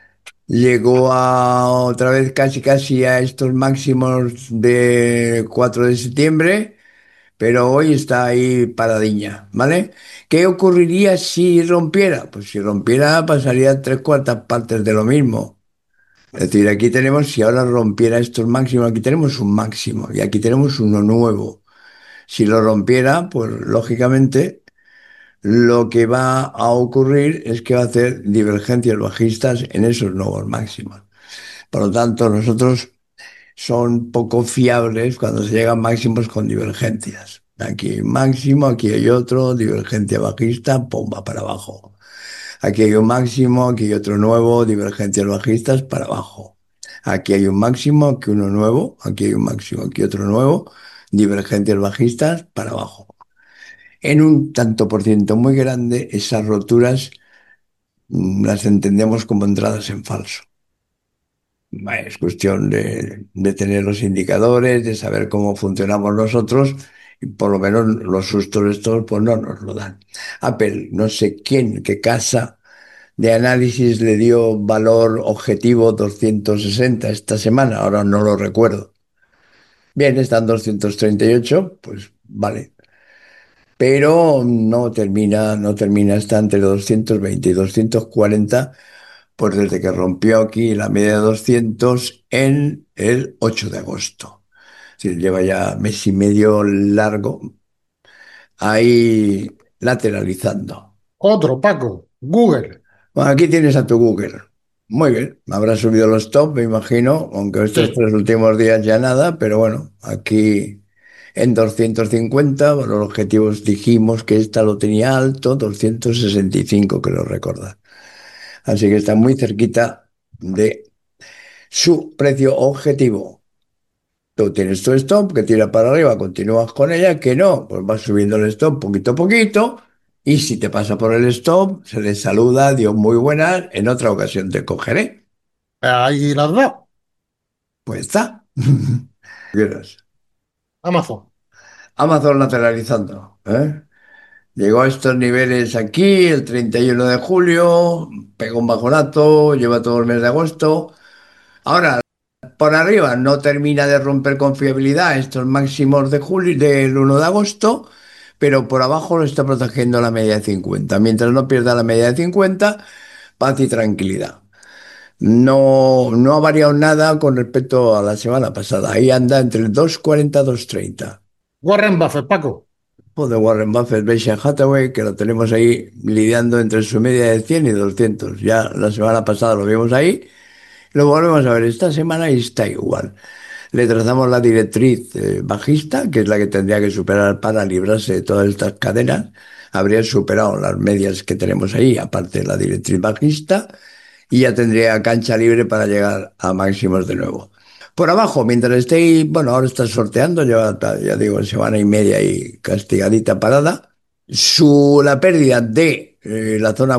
B: Llegó a otra vez casi a estos máximos de 4 de septiembre, pero hoy está ahí paradiña, ¿vale? ¿Qué ocurriría si rompiera? Pues si rompiera pasaría tres cuartas partes de lo mismo. Es decir, aquí tenemos, si ahora rompiera estos máximos, aquí tenemos un máximo y aquí tenemos uno nuevo. Si lo rompiera, pues lógicamente lo que va a ocurrir es que va a hacer divergencias bajistas en esos nuevos máximos. Por lo tanto, nosotros son poco fiables cuando se llegan máximos con divergencias. Aquí hay un máximo, aquí hay otro, divergencia bajista, pomba para abajo. Aquí hay un máximo, aquí hay otro nuevo, divergencias bajistas para abajo. Aquí hay un máximo, aquí uno nuevo, aquí hay un máximo, aquí otro nuevo, divergencias bajistas para abajo. En un tanto por ciento muy grande, esas roturas las entendemos como entradas en falso. Es cuestión de tener los indicadores, de saber cómo funcionamos nosotros, y por lo menos los sustos estos pues no nos lo dan. Apple, no sé quién, qué casa de análisis le dio valor objetivo 260 esta semana, ahora no lo recuerdo. Bien, están 238, pues vale. Pero no termina, está entre 220 y 240, pues desde que rompió aquí la media de 200 en el 8 de agosto. Es decir, lleva ya mes y medio largo ahí lateralizando.
A: Otro, Paco, Google.
B: Bueno, aquí tienes a tu Google. Muy bien, habrá subido los top, me imagino, aunque estos
A: Sí.
B: 3 últimos días ya nada, pero bueno, aquí en 250, bueno, los objetivos dijimos que esta lo tenía alto, 265, creo recordar. Así que está muy cerquita de su precio objetivo. Tú tienes tu stop que tira para arriba, continúas con ella, que no, pues vas subiendo el stop poquito a poquito. Y si te pasa por el stop, se les saluda, Dios muy buenas, en otra ocasión te cogeré.
A: Ahí las dos.
B: Pues está. Quieras.
A: Amazon.
B: Amazon lateralizando, ¿eh? Llegó a estos niveles aquí el 31 de julio, pegó un bajonazo, lleva todo el mes de agosto. Ahora, por arriba no termina de romper con fiabilidad estos máximos de julio, del 1 de agosto, pero por abajo lo está protegiendo la media de 50. Mientras no pierda la media de 50, paz y tranquilidad. No ha variado nada con respecto a la semana pasada. Ahí anda entre el 2,40 y 2,30.
A: Warren Buffett, Paco.
B: O de Warren Buffett, Berkshire Hathaway, que lo tenemos ahí lidiando entre su media de 100 y 200. Ya la semana pasada lo vimos ahí. Lo volvemos a ver esta semana y está igual. Le trazamos la directriz bajista, que es la que tendría que superar para librarse de todas estas cadenas. Habría superado las medias que tenemos ahí, aparte de la directriz bajista. y ya tendría cancha libre para llegar a máximos de nuevo. Por abajo, mientras esté, bueno, ahora está sorteando, lleva, ya digo, semana y media y castigadita parada. La pérdida de la zona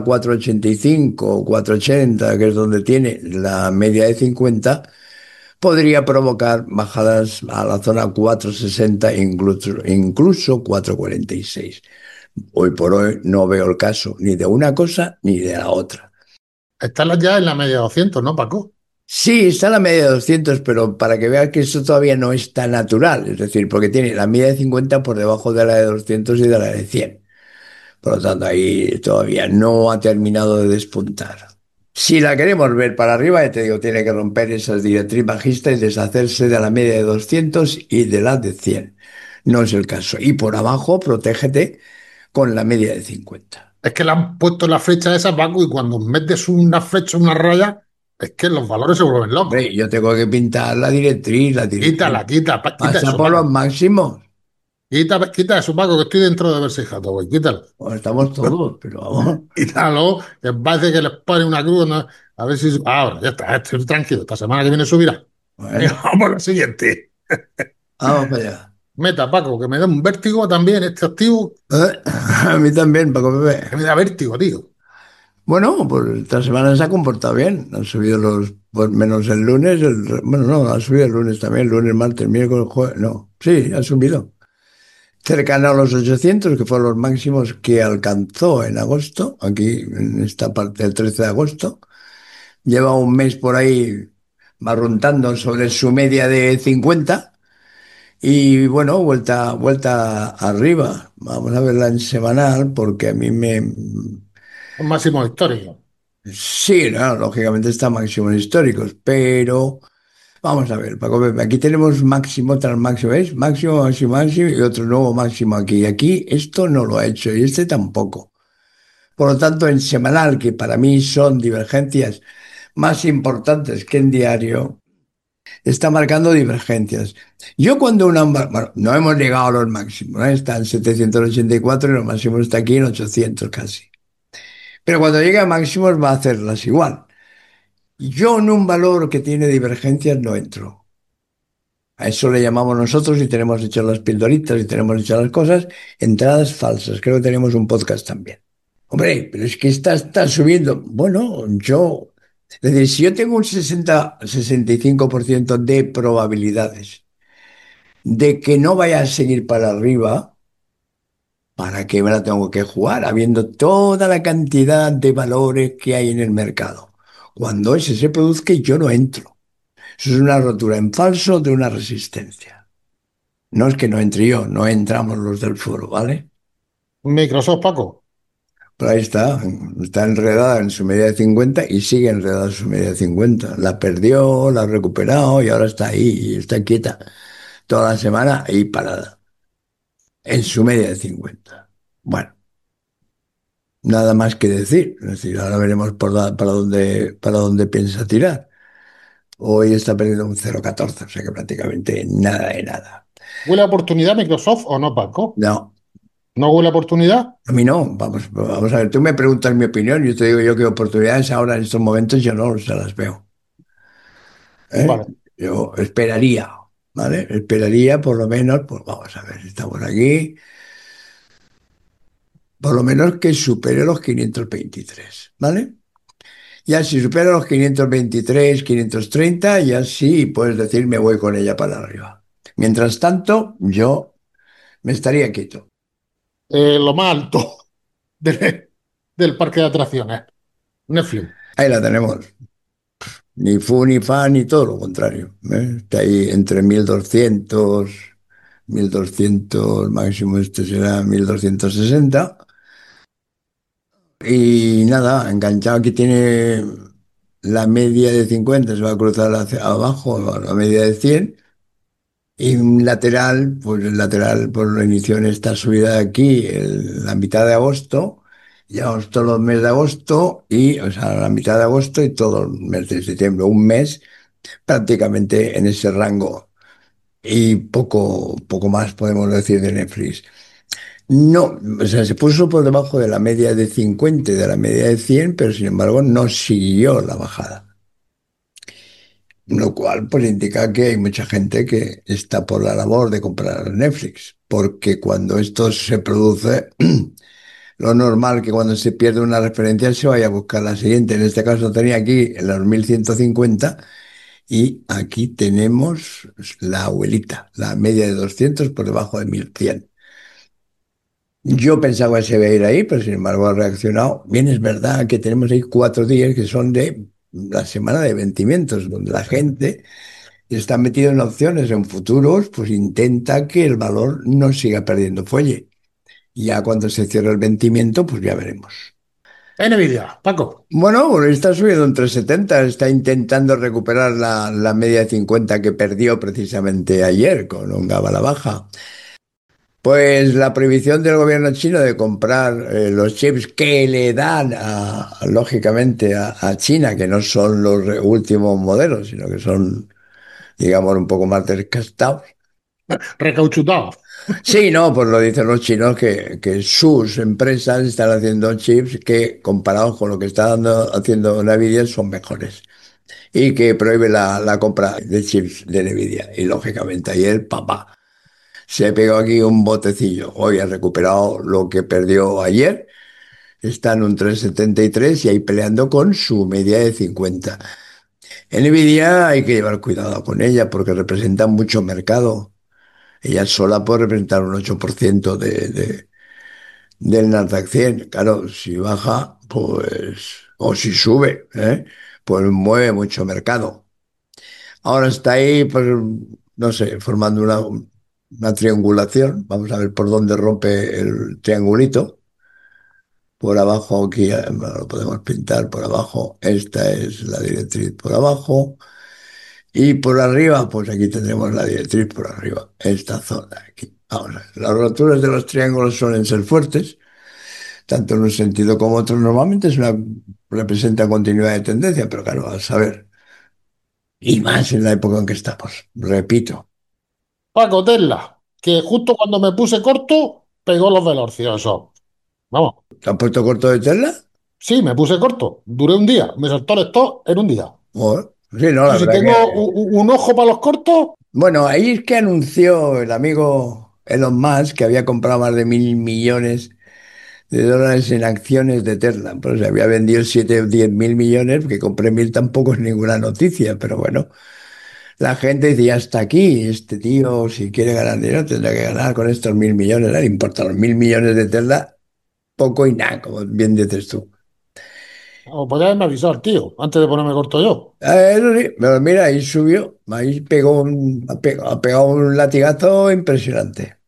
B: 485 o 480, que es donde tiene la media de 50, podría provocar bajadas a la zona 460 e incluso 446. Hoy por hoy no veo el caso ni de una cosa ni de la otra.
A: Están ya en la media de 200, ¿no, Paco?
B: Sí, está la media de 200, pero para que veas que esto todavía no está natural, es decir, porque tiene la media de 50 por debajo de la de 200 y de la de 100. Por lo tanto, ahí todavía no ha terminado de despuntar. Si la queremos ver para arriba, ya te digo, tiene que romper esas directrices bajistas y deshacerse de la media de 200 y de la de 100. No es el caso. Y por abajo, protégete con la media de 50.
A: Es que le han puesto la flecha esa, Paco, y cuando metes una flecha, una raya, es que los valores se vuelven locos.
B: Hombre, yo tengo que pintar la directriz
A: Quítala, quita
B: pasa
A: eso,
B: por los
A: Paco.
B: máximos.
A: Quita eso, Paco, que estoy dentro de Versijato, güey. Quítalo.
B: Bueno, estamos todos, pero vamos.
A: Quítalo, que parece que les pone una cruz, ¿no? A ver si. Ahora, ya está, estoy tranquilo. Esta semana que viene subirá. Venga,
B: Bueno,
A: vamos a la siguiente.
B: vamos para allá.
A: Meta, Paco, que me da un vértigo también este activo,
B: A mí también, Paco Pepe.
A: que me da vértigo, tío.
B: Bueno, pues esta semana se ha comportado bien. Han subido los, pues menos el lunes, bueno, no, ha subido el lunes también, lunes, martes, miércoles, jueves, no, sí, ha subido. Cercano a los 800, que fueron los máximos que alcanzó en agosto, aquí en esta parte del 13 de agosto. Lleva un mes por ahí barruntando sobre su media de 50 y bueno, vuelta arriba. Vamos a verla en semanal porque a mí me...
A: Un máximo histórico.
B: Sí, no, lógicamente está máximos históricos, pero vamos a ver, Paco Pepe, aquí tenemos máximo tras máximo, ¿ves? Máximo, máximo, máximo y otro nuevo máximo aquí. Aquí esto no lo ha hecho y este tampoco. Por lo tanto, en semanal, que para mí son divergencias más importantes que en diario, está marcando divergencias. Yo cuando bueno, no hemos llegado a los máximos, ¿no? Está en 784 y lo máximo está aquí en 800 casi. Pero cuando llegue a máximos va a hacerlas igual. Yo en un valor que tiene divergencias no entro. A eso le llamamos nosotros y tenemos hecho las pildoritas y tenemos hecho las cosas, entradas falsas. Creo que tenemos un podcast también. Hombre, pero es que está subiendo. Bueno, es decir, si yo tengo un 65% de probabilidades de que no vaya a seguir para arriba, ¿para qué me la tengo que jugar? Habiendo toda la cantidad de valores que hay en el mercado. Cuando ese se produzca, yo no entro. Eso es una rotura en falso de una resistencia. No es que no entre yo, no entramos los del foro, ¿vale?
A: Microsoft, Paco.
B: Pero ahí está enredada en su media de 50 y sigue enredada en su media de 50. La perdió, la ha recuperado y ahora está ahí, y está quieta toda la semana ahí parada, en su media de 50. Bueno, nada más que decir. Es decir, ahora veremos para dónde piensa tirar. Hoy está perdiendo un 0,14, o sea que prácticamente nada de nada.
A: ¿Huele a oportunidad Microsoft o no, Paco?
B: No,
A: ¿No huele a oportunidad?
B: a mí no. Vamos a ver, tú me preguntas mi opinión, yo te digo yo qué oportunidades ahora en estos momentos yo no se las veo. ¿Eh?
A: Vale.
B: Yo esperaría, ¿vale? Esperaría por lo menos, pues vamos a ver, estamos aquí, por lo menos que supere los 523, ¿vale? Ya si supera los 523, 530, ya sí puedes decir me voy con ella para arriba. Mientras tanto, yo me estaría quieto.
A: Lo más alto del parque de atracciones. Netflix.
B: Ahí la tenemos. Ni fu, ni fa, ni todo lo contrario. Está ahí entre 1200, 1200, máximo este será 1260. Y nada, enganchado aquí tiene la media de 50, se va a cruzar hacia abajo, a la media de 100. Y un lateral, pues el lateral pues lo inició en esta subida de aquí, la mitad de agosto, llevamos todos los meses de agosto y, o sea, la mitad de agosto y todo el mes de septiembre, un mes prácticamente en ese rango. Y poco más podemos decir de Netflix. No, o sea, se puso por debajo de la media de 50 y de la media de 100, pero sin embargo no siguió la bajada. Lo cual pues indica que hay mucha gente que está por la labor de comprar Netflix, porque cuando esto se produce, lo normal que cuando se pierde una referencia se vaya a buscar la siguiente. En este caso tenía aquí en los 1150 y aquí tenemos la abuelita, la media de 200 por debajo de 1100. Yo pensaba que se iba a ir ahí, pero sin embargo ha reaccionado. Bien, es verdad que tenemos ahí 4 días que son de la semana de vencimientos, donde la gente está metida en opciones, en futuros, pues intenta que el valor no siga perdiendo fuelle. Ya cuando se cierre el vencimiento, pues ya veremos.
A: Nvidia, Paco.
B: Bueno, pues está subiendo un 3,70, está intentando recuperar la media de 50 que perdió precisamente ayer con un gaba a la baja. Pues la prohibición del gobierno chino de comprar los chips que le dan lógicamente a China, que no son los últimos modelos, sino que son, digamos, un poco más desgastados.
A: Recauchutado.
B: Sí, no, pues lo dicen los chinos que sus empresas están haciendo chips que comparados con lo que está haciendo Nvidia son mejores. Y que prohíbe la compra de chips de Nvidia. Y lógicamente ayer, papá, se pegó aquí un botecillo. Hoy ha recuperado lo que perdió ayer. Está en un 3,73 y ahí peleando con su media de 50. Nvidia hay que llevar cuidado con ella porque representa mucho mercado. Ella sola puede representar un 8% del Nasdaq 100. Claro, si baja, pues, o si sube, pues mueve mucho mercado. Ahora está ahí, pues, no sé, formando una triangulación. Vamos a ver por dónde rompe el triangulito. Por abajo, aquí lo podemos pintar por abajo. Esta es la directriz por abajo. Y por arriba, pues aquí tendremos la directriz por arriba. Esta zona aquí. Vamos a ver. Las roturas de los triángulos suelen ser fuertes, tanto en un sentido como otro. Normalmente representa continuidad de tendencia, pero claro, a saber. Y más en la época en que estamos. Repito.
A: Paco, Tesla, que justo cuando me puse corto, pegó los velociosos. Vamos,
B: ¿Te has puesto corto de tela?
A: sí, me puse corto. Duré un día. Me soltó el stock en un día.
B: Bueno, sí, no, la
A: Sí, sí,
B: verdad
A: tengo
B: que...
A: un ojo para los cortos.
B: Bueno, ahí es que anunció el amigo Elon Musk que había comprado más de 1.000 millones de dólares en acciones de Tesla. Pues se había vendido 7 o 10 mil millones, que compré mil tampoco es ninguna noticia, pero bueno, la gente dice, ya está aquí, este tío, si quiere ganar dinero, tendrá que ganar con estos 1.000 millones, no le importa los 1.000 millones de Tesla, poco y nada, como bien dices tú.
A: O podía haberme avisado el tío antes de ponerme corto yo.
B: Eso sí, pero mira, ahí subió, ahí ha pegado un latigazo impresionante.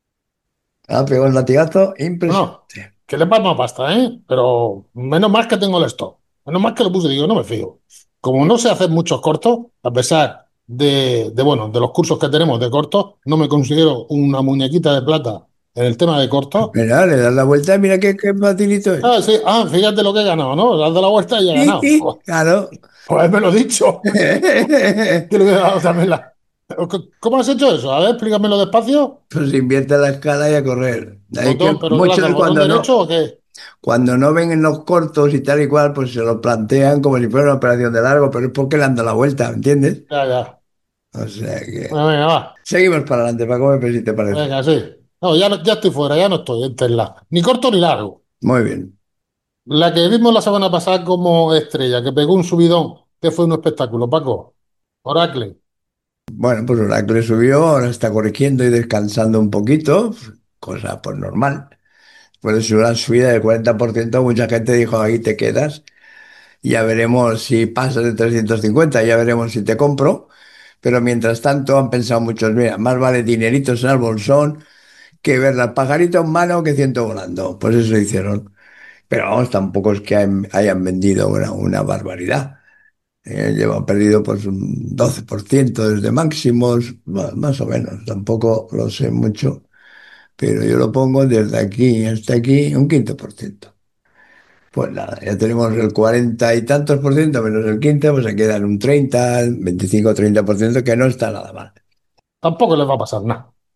B: Ha pegado un latigazo
A: Bueno,
B: impresionante.
A: que le más pasta, ¿eh? Pero menos mal que tengo el stock. Menos mal que lo puse, digo, no me fío. Como no sé hacer muchos cortos, a pesar bueno, de los cursos que tenemos de cortos, no me considero una muñequita de plata en el tema de cortos.
B: Mira, le das la vuelta, mira qué facilito es.
A: Ah, sí, fíjate lo que he ganado, ¿no? Le has dado la vuelta y he ganado.
B: Claro.
A: Pues me lo he dicho. Que le hubiera dado también la... ¿Cómo has hecho eso? A ver, explícamelo despacio.
B: Pues invierte la escala y a correr. Hay que
A: Botón, ¿pero qué le has dado?
B: muchos
A: ¿El botón derecho o qué?
B: cuando no ven en los cortos y tal y cual, pues se lo plantean como si fuera una operación de largo, pero es porque le han dado la vuelta, ¿me entiendes?
A: Ya, ya.
B: O sea que
A: Bueno, venga, va.
B: seguimos para adelante, Paco, me si te parece.
A: Venga, sí. No, ya, ya estoy fuera, ya no estoy en Tesla. Ni corto ni largo.
B: Muy bien.
A: La que vimos la semana pasada como estrella, que pegó un subidón, que fue un espectáculo, Paco. Oracle.
B: Bueno, pues Oracle subió, ahora está corrigiendo y descansando un poquito, cosa pues normal. Por eso una subida del 40%, mucha gente dijo, ahí te quedas. Ya veremos si pasas de 350, ya veremos si te compro. Pero mientras tanto han pensado muchos, mira, más vale dineritos en el bolsón que ver al pajarito en mano que ciento volando. Pues eso hicieron. Pero vamos, tampoco es que hayan vendido una barbaridad. Llevan perdido pues un 12% desde máximos, más o menos. Tampoco lo sé mucho, pero yo lo pongo desde aquí hasta aquí un 15%. Pues nada, ya tenemos el 40 y tantos por ciento menos el 15, pues se queda en un 30, 25-30%, que no está nada mal.
A: Tampoco les va a pasar nada.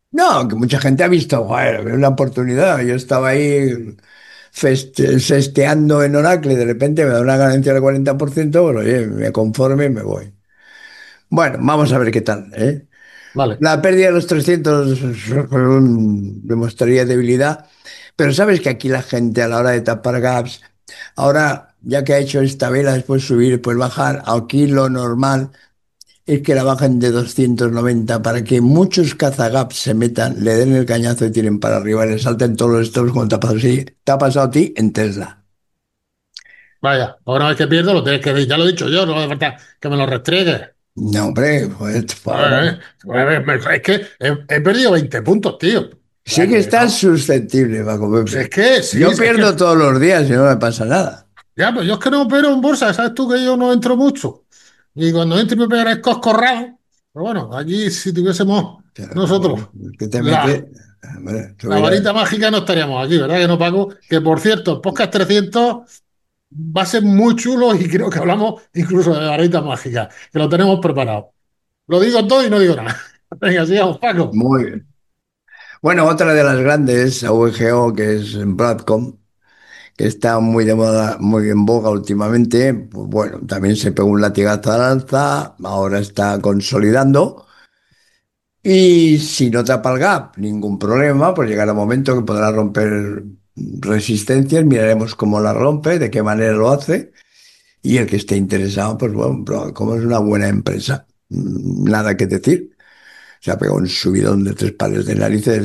B: No, que mucha gente ha visto, joder, una oportunidad. Yo estaba ahí festeando en Oracle, de repente me da una ganancia del 40%, bueno, oye, me conforme y me voy. Bueno, vamos a ver qué tal, ¿eh?
A: Vale,
B: La pérdida de los 300 demostraría debilidad, pero sabes que aquí la gente a la hora de tapar gaps, ahora ya que ha hecho esta vela, después subir, después bajar, aquí lo normal es que la bajen de 290 para que muchos cazagaps se metan, le den el cañazo y tiren para arriba y le salten todos los stops como te ha pasado, sí, te ha pasado a ti en Tesla.
A: vaya, ahora una vez que pierdo lo tienes que decir, ya lo he dicho yo, no hace falta que me lo restregues.
B: No, hombre, pues ahora
A: Es que he perdido 20 puntos, tío. O
B: sí
A: sea
B: que
A: que
B: estás
A: no.
B: susceptible, Paco
A: Es
B: Pepe.
A: que sí,
B: Yo
A: es que.
B: pierdo todos los días y no me pasa nada.
A: Ya, pues yo es que no opero en bolsa, sabes tú que yo no entro mucho. Y cuando entro y me pegan el coscorrado, pero bueno, aquí si tuviésemos
B: Pero,
A: nosotros
B: ¿qué te
A: la,
B: mete? Hombre,
A: la varita mágica no estaríamos aquí, ¿verdad que no, Paco? Que por cierto, el podcast 300 va a ser muy chulo y creo que hablamos incluso de varita mágica, que lo tenemos preparado. Lo digo todo y no digo nada. Venga, sigamos, Paco.
B: Muy bien. Bueno, otra de las grandes, AVGO, que es Broadcom, que está muy de moda, muy en boga últimamente, pues bueno, también se pegó un latigazo al alza, ahora está consolidando. Y si no tapa el gap, ningún problema, pues llegará un momento que podrá romper resistencias, miraremos cómo la rompe, de qué manera lo hace, y el que esté interesado, pues bueno, Broadcom es una buena empresa, nada que decir. Se ha pegado un subidón de tres pares de narices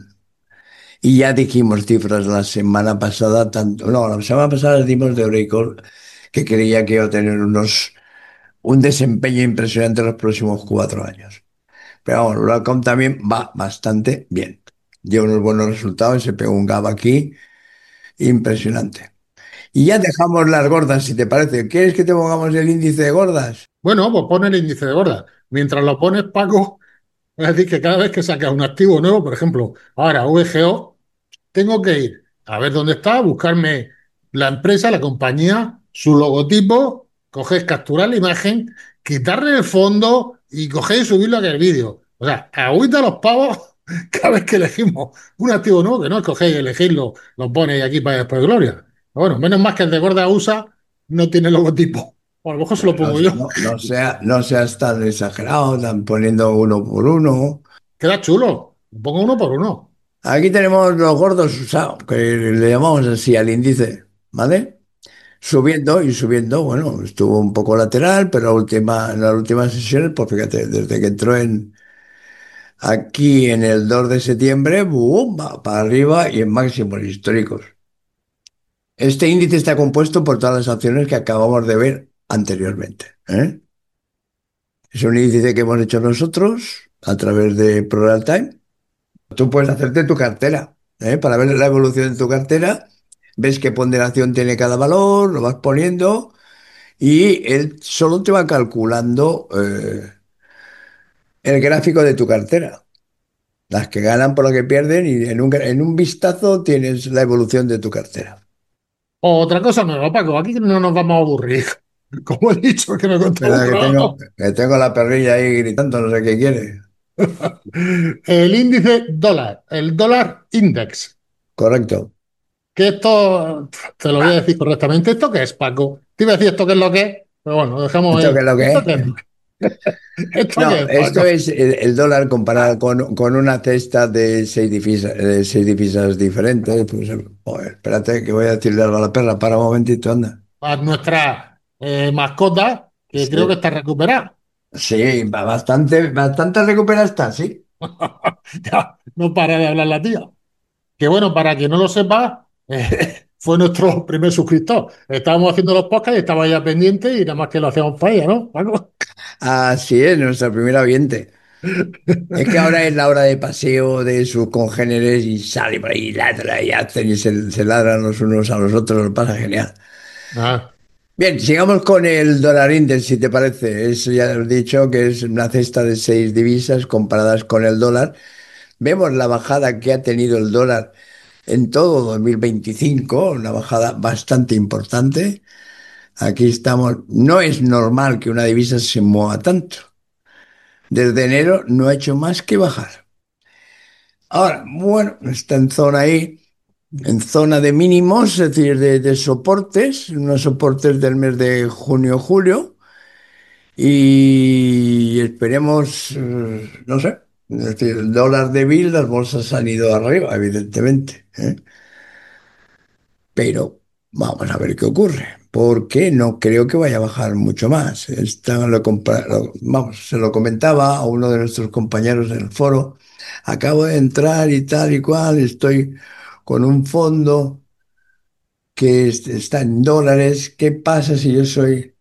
B: y ya dijimos cifras la semana pasada, tanto, no, la semana pasada dimos de Oracle que creía que iba a tener un desempeño impresionante en los próximos 4 años. Pero vamos, Broadcom también va bastante bien. Dio unos buenos resultados y se pegó un gap aquí impresionante. Y ya dejamos las gordas, si te parece. ¿Quieres que te pongamos el índice de gordas?
A: Bueno, pues pone el índice de gorda. Mientras lo pones, Paco, es decir, que cada vez que sacas un activo nuevo, por ejemplo, ahora VGO, tengo que ir a ver dónde está, buscarme la empresa, la compañía, su logotipo, coger, capturar la imagen, quitarle el fondo y coger y subirlo a aquel vídeo. O sea, agüita los pavos cada vez que elegimos un activo nuevo, que no escogéis elegirlo, lo ponéis aquí para después de gloria. Pero bueno, menos más que el de Gorda USA no tiene logotipo. O a lo mejor se lo
B: No,
A: pongo yo.
B: no seas tan exagerado, tan poniendo uno por uno.
A: Queda chulo. Lo pongo uno por uno.
B: Aquí tenemos los gordos usados, que le llamamos así al índice, ¿vale? Subiendo y subiendo, bueno, estuvo un poco lateral, pero en las últimas sesiones, pues fíjate, desde que entró aquí en el 2 de septiembre, ¡boom! Va para arriba y en máximos históricos. Este índice está compuesto por todas las acciones que acabamos de ver anteriormente, ¿eh? Es un índice que hemos hecho nosotros a través de ProRealTime. Tú puedes hacerte tu cartera, ¿eh? Para ver la evolución de tu cartera, ves qué ponderación tiene cada valor, lo vas poniendo y él solo te va calculando el gráfico de tu cartera. Las que ganan por lo que pierden y en un vistazo tienes la evolución de tu cartera.
A: Otra cosa nueva, Paco. Aquí no nos vamos a aburrir. Como he dicho, que me he
B: ¿Verdad
A: contado.
B: que tengo la perrilla ahí gritando, no sé qué quiere?
A: El índice dólar, el dólar index,
B: Correcto.
A: que esto te lo voy a decir correctamente. ¿Esto qué es, Paco? Te iba a decir esto qué es lo que es, pero bueno, dejamos
B: ¿Esto qué es
A: el.
B: lo que
A: ¿Esto
B: es?
A: qué es? ¿Esto qué
B: No,
A: es,
B: esto
A: Paco?
B: es el dólar comparado con una cesta de seis divisas diferentes. Pues, joder, espérate que voy a decirle algo a la perra. Para un momentito, anda.
A: A nuestra mascota, que creo que
B: Sí,
A: está recuperada.
B: sí, va bastante recuperada está, sí.
A: Ya, no para de hablar la tía. Que bueno, para quien no lo sepa, fue nuestro primer suscriptor. Estábamos haciendo los podcasts y estaba ya pendiente y nada más que lo hacíamos para ella, ¿no, Paco?
B: Así es, nuestra primera oyente. Es que ahora es la hora de paseo de sus congéneres y sale por ahí, ladra y hacen y se ladran los unos a los otros, lo pasa genial.
A: Ah,
B: Bien, sigamos con el dólar index, si te parece. Eso ya he dicho que es una cesta de seis divisas comparadas con el dólar. Vemos la bajada que ha tenido el dólar en todo 2025, una bajada bastante importante. Aquí estamos. No es normal que una divisa se mueva tanto. Desde enero no ha hecho más que bajar. Ahora, bueno, está en zona ahí, en zona de mínimos, es decir, de soportes, unos soportes del mes de junio-julio, y esperemos, no sé, es decir, el dólar débil, las bolsas han ido arriba, evidentemente, ¿eh? Pero vamos a ver qué ocurre, porque no creo que vaya a bajar mucho más. Vamos, se lo comentaba a uno de nuestros compañeros en el foro. Acabo de entrar y tal y cual, estoy con un fondo que está en dólares. ¿Qué pasa si yo soy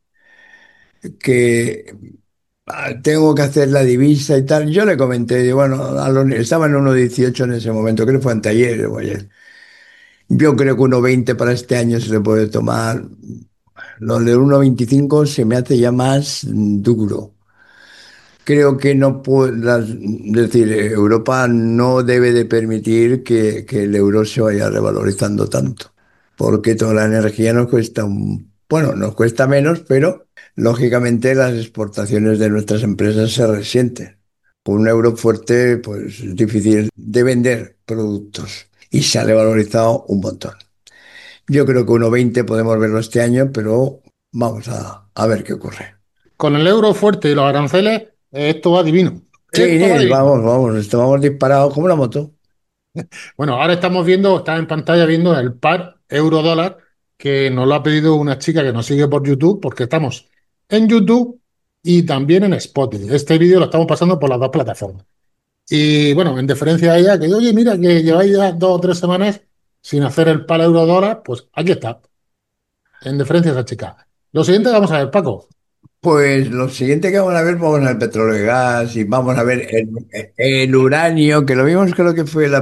B: que tengo que hacer la divisa y tal? Yo le comenté, digo, bueno, estaba en 1,18 en ese momento, creo que fue anteayer o ayer. Yo creo que 1,20 para este año se le puede tomar. Lo de 1,25 se me hace ya más duro. Creo que no puede, es decir, Europa no debe de permitir que el euro se vaya revalorizando tanto, porque toda la energía nos cuesta bueno, nos cuesta menos, pero lógicamente las exportaciones de nuestras empresas se resienten. Con un euro fuerte, pues es difícil de vender productos y se ha revalorizado un montón. Yo creo que 1,20 podemos verlo este año, pero vamos a ver qué ocurre.
A: Con el euro fuerte y los aranceles, esto va divino.
B: Sí,
A: Esto va
B: Inés,
A: divino.
B: vamos, estamos disparados como una moto.
A: Bueno, ahora estamos viendo, está en pantalla viendo el par euro-dólar que nos lo ha pedido una chica que nos sigue por YouTube, porque estamos en YouTube y también en Spotify. Este vídeo lo estamos pasando por las dos plataformas. Y bueno, en deferencia a ella, que oye, mira, que lleváis ya 2 o 3 semanas sin hacer el par euro-dólar, pues aquí está, en deferencia a esa chica. Lo siguiente vamos a ver, Paco.
B: Pues lo siguiente que vamos a ver, vamos a ver petróleo y gas y vamos a ver el uranio, que lo vimos creo que fue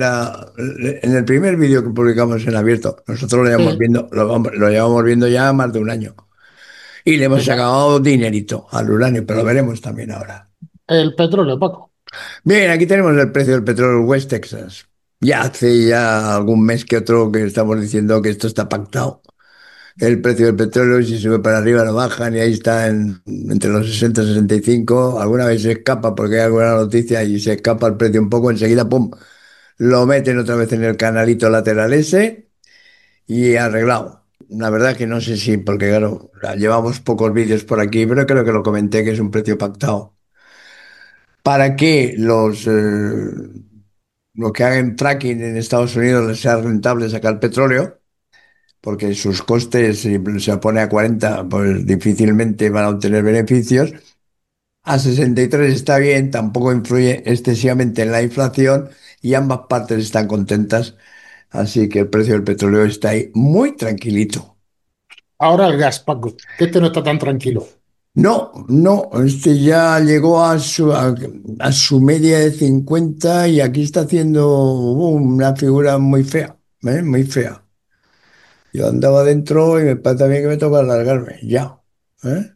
B: en el primer vídeo que publicamos en abierto. Nosotros lo llevamos
A: Sí,
B: viendo, lo llevamos viendo ya más de un año. Y le hemos
A: venga,
B: sacado dinerito al uranio, pero lo veremos también ahora.
A: el petróleo, Paco.
B: Bien, aquí tenemos el precio del petróleo en West Texas. Ya hace ya algún mes que otro que estamos diciendo que esto está pactado. El precio del petróleo, si sube para arriba, no bajan y ahí está entre los 60 y 65. Alguna vez se escapa porque hay alguna noticia y se escapa el precio un poco, enseguida, pum, lo meten otra vez en el canalito lateral ese y arreglado. La verdad que no sé si, porque claro, llevamos pocos vídeos por aquí, pero creo que lo comenté que es un precio pactado. Para que los que hagan fracking en Estados Unidos les sea rentable sacar petróleo, porque sus costes, si se pone a 40 pues difícilmente van a obtener beneficios. A 63 está bien, tampoco influye excesivamente en la inflación y ambas partes están contentas, así que el precio del petróleo está ahí muy tranquilito.
A: Ahora el gas, Paco, que este no está tan tranquilo.
B: No, no, este ya llegó a su media de 50 y aquí está haciendo una figura muy fea, ¿eh? Muy fea. Yo andaba dentro y me parece también que me toca alargarme, ya. ¿Eh?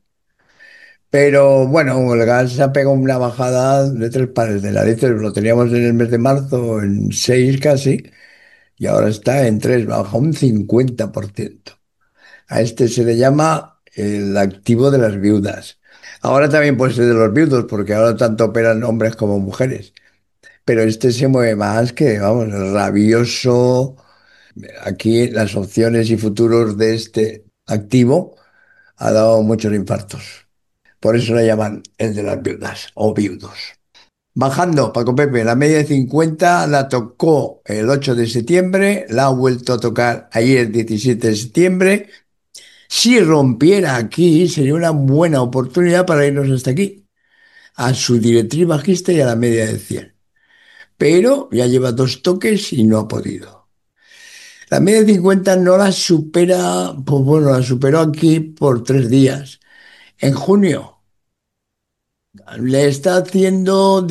B: Pero bueno, el gas se ha pegado una bajada de tres pares de narices. Lo teníamos en el mes de marzo en 6 casi y ahora está en 3, baja un 50%. A este se le llama el activo de las viudas. Ahora también puede ser de los viudos porque ahora tanto operan hombres como mujeres. Pero este se mueve más que, vamos, el rabioso. Aquí las opciones y futuros de este activo ha dado muchos infartos. Por eso le llaman el de las viudas o viudos. Bajando, Paco Pepe, la media de 50 la tocó el 8 de septiembre, la ha vuelto a tocar ayer 17 de septiembre. Si rompiera aquí, sería una buena oportunidad para irnos hasta aquí, a su directriz bajista y a la media de 100. Pero ya lleva dos toques y no ha podido. La media de 50 no la supera, pues bueno, la superó aquí por 3 días. En junio. Le está haciendo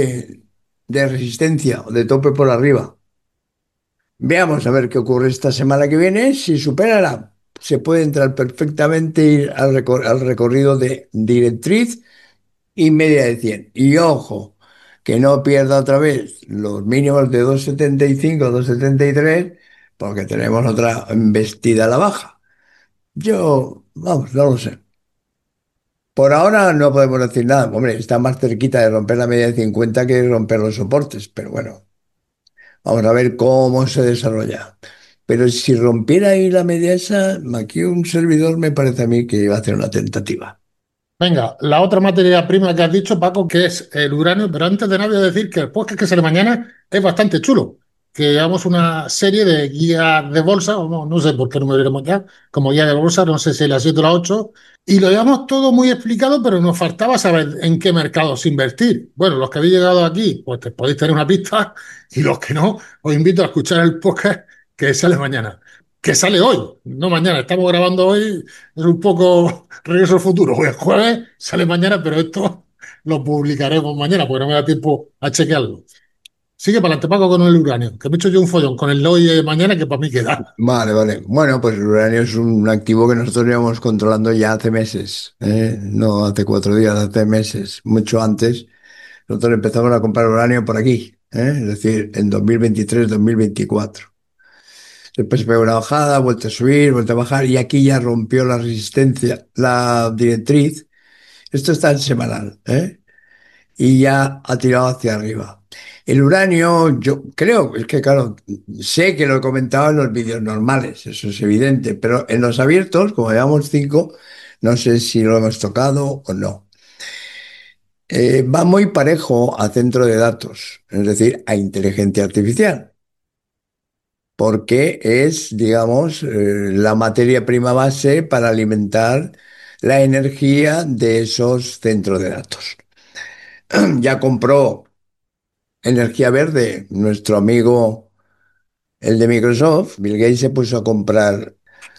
B: de resistencia o de tope por arriba. Veamos a ver qué ocurre esta semana que viene. Si superará, se puede entrar perfectamente ir al recorrido de directriz y media de 100. Y ojo, que no pierda otra vez los mínimos de 2,75, 2,73, porque tenemos otra embestida a la baja. Yo, vamos, no lo sé. Por ahora no podemos decir nada. Hombre, está más cerquita de romper la media de 50 que romper los soportes, pero bueno. Vamos a ver cómo se desarrolla. Pero si rompiera ahí la media esa, aquí un servidor me parece a mí que iba a hacer una tentativa.
A: Venga, la otra materia prima que has dicho, Paco, que es el uranio, pero antes de nada voy a decir que el podcast que sale mañana es bastante chulo, que llevamos una serie de guías de bolsa, o no sé por qué número iremos ya, como guía de bolsa, no sé si la 7 o la 8, y lo llevamos todo muy explicado, pero nos faltaba saber en qué mercados invertir. Bueno, los que habéis llegado aquí, pues te podéis tener una pista, y los que no, os invito a escuchar el podcast que sale mañana, que sale hoy, no mañana, estamos grabando hoy, es un poco Regreso al futuro. Hoy es jueves, sale mañana, pero esto lo publicaremos mañana porque no me da tiempo a chequearlo. Sigue para adelante, Paco, con el uranio, que me he hecho yo un follón con el hoy de mañana que para mí queda.
B: Vale, vale. Bueno, pues el uranio es un activo que nosotros llevamos controlando ya hace meses, ¿eh? No hace 4 días, hace meses, mucho antes. Nosotros empezamos a comprar uranio por aquí, ¿eh? Es decir, en 2023, 2024. Después pegó una bajada, vuelta a subir, vuelta a bajar y aquí ya rompió la resistencia, la directriz. Esto está en semanal, ¿eh? Y ya ha tirado hacia arriba. El uranio, yo creo, es que claro, sé que lo he comentado en los vídeos normales, eso es evidente, pero en los abiertos, como llevamos 5, no sé si lo hemos tocado o no. Va muy parejo a centro de datos, es decir, a inteligencia artificial, porque es, digamos, la materia prima base para alimentar la energía de esos centros de datos. Ya compró energía verde, nuestro amigo, el de Microsoft, Bill Gates se puso a comprar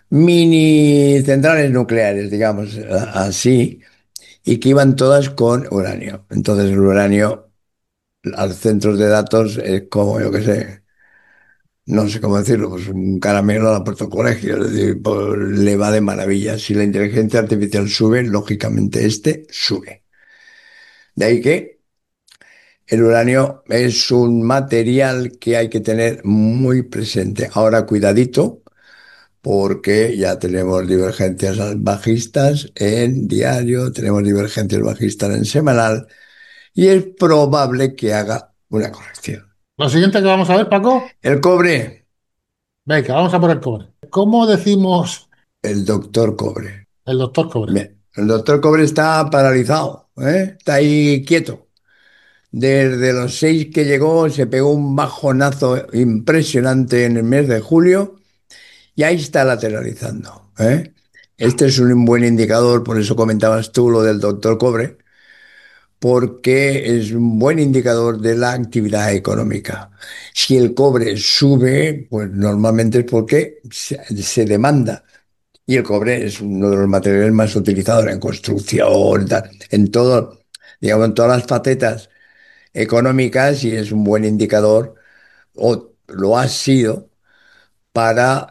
B: mini centrales nucleares, digamos, así, y que iban todas con uranio. Entonces el uranio a los centros de datos es como, yo qué sé, no sé cómo decirlo, pues un caramelo a la puerta del colegio, es decir, pues, le va de maravilla. Si la inteligencia artificial sube, lógicamente este sube. De ahí que el uranio es un material que hay que tener muy presente. Ahora, cuidadito, porque ya tenemos divergencias bajistas en diario, tenemos divergencias bajistas en semanal, y es probable que haga una corrección.
A: Lo siguiente que vamos a ver, Paco,
B: El cobre,
A: venga, vamos a por el cobre. ¿Cómo decimos
B: el doctor cobre.
A: el doctor cobre?
B: Bien, el doctor cobre está paralizado, ¿eh? Está ahí quieto. Desde los 6 que llegó, se pegó un bajonazo impresionante en el mes de julio. Y ahí está lateralizando, ¿eh? Este es un buen indicador, por eso comentabas tú lo del doctor Cobre, porque es un buen indicador de la actividad económica. Si el cobre sube, pues normalmente es porque se demanda. Y el cobre es uno de los materiales más utilizados en construcción, en todo, digamos, en todas las facetas económicas y es un buen indicador, o lo ha sido para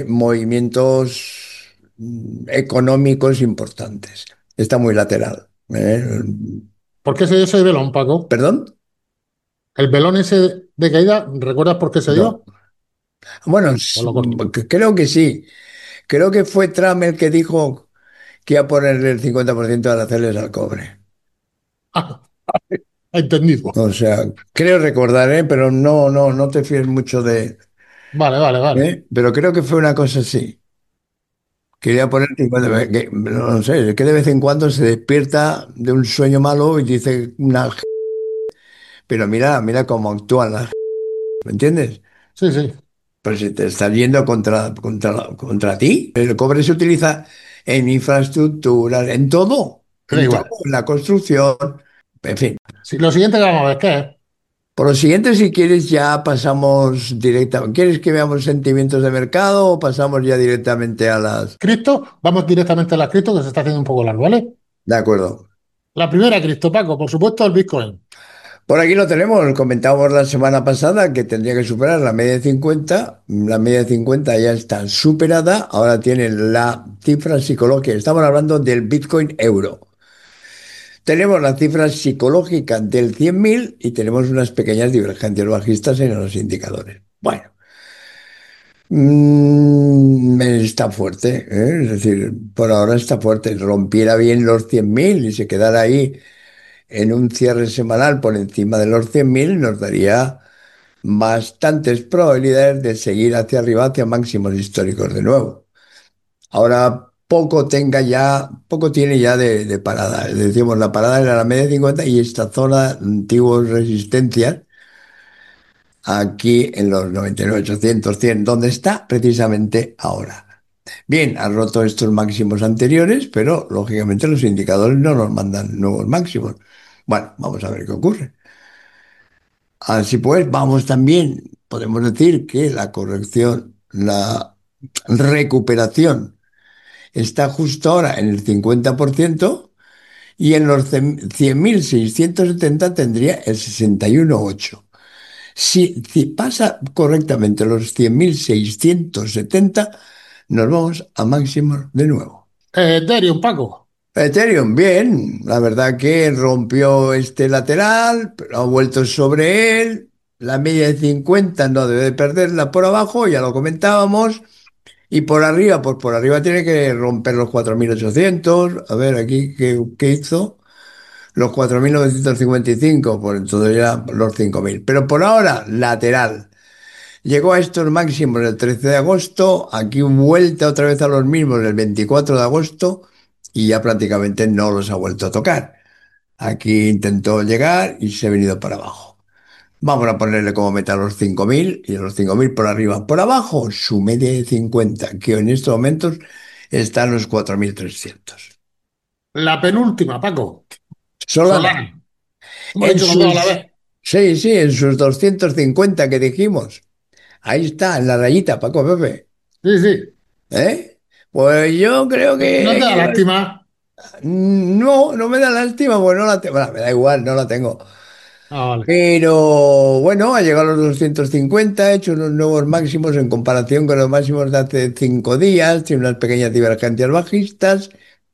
B: movimientos económicos importantes. Está muy lateral.
A: ¿Por qué se dio ese velón, Paco?
B: ¿Perdón?
A: ¿El velón ese de caída, recuerdas por qué se
B: No.
A: dio?
B: Bueno,
A: Os lo corto.
B: creo que sí. Creo que fue Trump el que dijo que iba a ponerle el 50% de aranceles al cobre.
A: Entendido.
B: O sea, creo recordar, pero no te fíes mucho de...
A: Vale, vale, vale.
B: Pero creo que fue una cosa así. Quería poner 50, no sé, es que de vez en cuando se despierta de un sueño malo y dice una... Pero mira, mira cómo actúan las... ¿Me entiendes?
A: Sí, sí.
B: Pues si te estás yendo contra ti. El cobre se utiliza en infraestructuras,
A: Da
B: en todo,
A: igual.
B: en la construcción, en fin.
A: Sí, lo siguiente que vamos a ver, ¿qué es?
B: Por lo siguiente, si quieres, ya pasamos directamente. ¿Quieres que veamos sentimientos de mercado o pasamos ya directamente a las...
A: Cripto, vamos directamente a las cripto, que se está haciendo un poco largo, ¿vale?
B: De acuerdo.
A: La primera cripto, Paco, por supuesto, el Bitcoin.
B: Por aquí lo tenemos, comentábamos la semana pasada que tendría que superar la media de 50, la media de 50 ya está superada, ahora tiene la cifra psicológica, estamos hablando del Bitcoin euro. Tenemos la cifra psicológica del 100.000 y tenemos unas pequeñas divergencias bajistas en los indicadores. Bueno, está fuerte, ¿eh? Es decir, por ahora está fuerte. Rompiera bien los 100.000 y se quedara ahí en un cierre semanal por encima de los 100.000 nos daría bastantes probabilidades de seguir hacia arriba, hacia máximos históricos de nuevo. Ahora poco tiene ya de parada. Decimos, la parada era la media de 50 y esta zona de antiguos resistencias, aquí en los 99, 800, 100, donde está precisamente ahora. Bien, ha roto estos máximos anteriores, pero lógicamente los indicadores no nos mandan nuevos máximos. Bueno, vamos a ver qué ocurre. Así pues, vamos también, podemos decir que la corrección, la recuperación está justo ahora en el 50% y en los 100.670 tendría el 61,8. Si pasa correctamente los 100.670, nos vamos a máximos de nuevo.
A: Ethereum, Paco.
B: Ethereum, bien, la verdad que rompió este lateral, pero ha vuelto sobre él. La media de 50 no debe de perderla por abajo, ya lo comentábamos. Y por arriba, pues por arriba tiene que romper los 4.800. A ver, aquí, ¿qué hizo? Los 4.955, por entonces ya los 5.000. Pero por ahora, lateral. Llegó a estos máximos el 13 de agosto, aquí vuelta otra vez a los mismos el 24 de agosto y ya prácticamente no los ha vuelto a tocar. Aquí intentó llegar y se ha venido para abajo. Vamos a ponerle como meta los 5.000 y los 5.000 por arriba. Por abajo, su media de 50, que en estos momentos está en los 4.300.
A: La penúltima, Paco.
B: Solana,
A: Solana. Hemos
B: en
A: dicho los dos a la
B: sus,
A: vez.
B: sí, sí, en sus 250 que dijimos. Ahí está, en la rayita, Paco Pepe.
A: Sí, sí.
B: ¿Eh? Pues yo creo que
A: ¿No
B: hay
A: te
B: que
A: da
B: llevar.
A: lástima?
B: No, no me da lástima, pues no la tengo. Bueno, me da igual, no la tengo.
A: Ah, vale.
B: Pero bueno, ha llegado a los 250, ha hecho unos nuevos máximos en comparación con los máximos de hace 5 días, tiene unas pequeñas divergencias bajistas.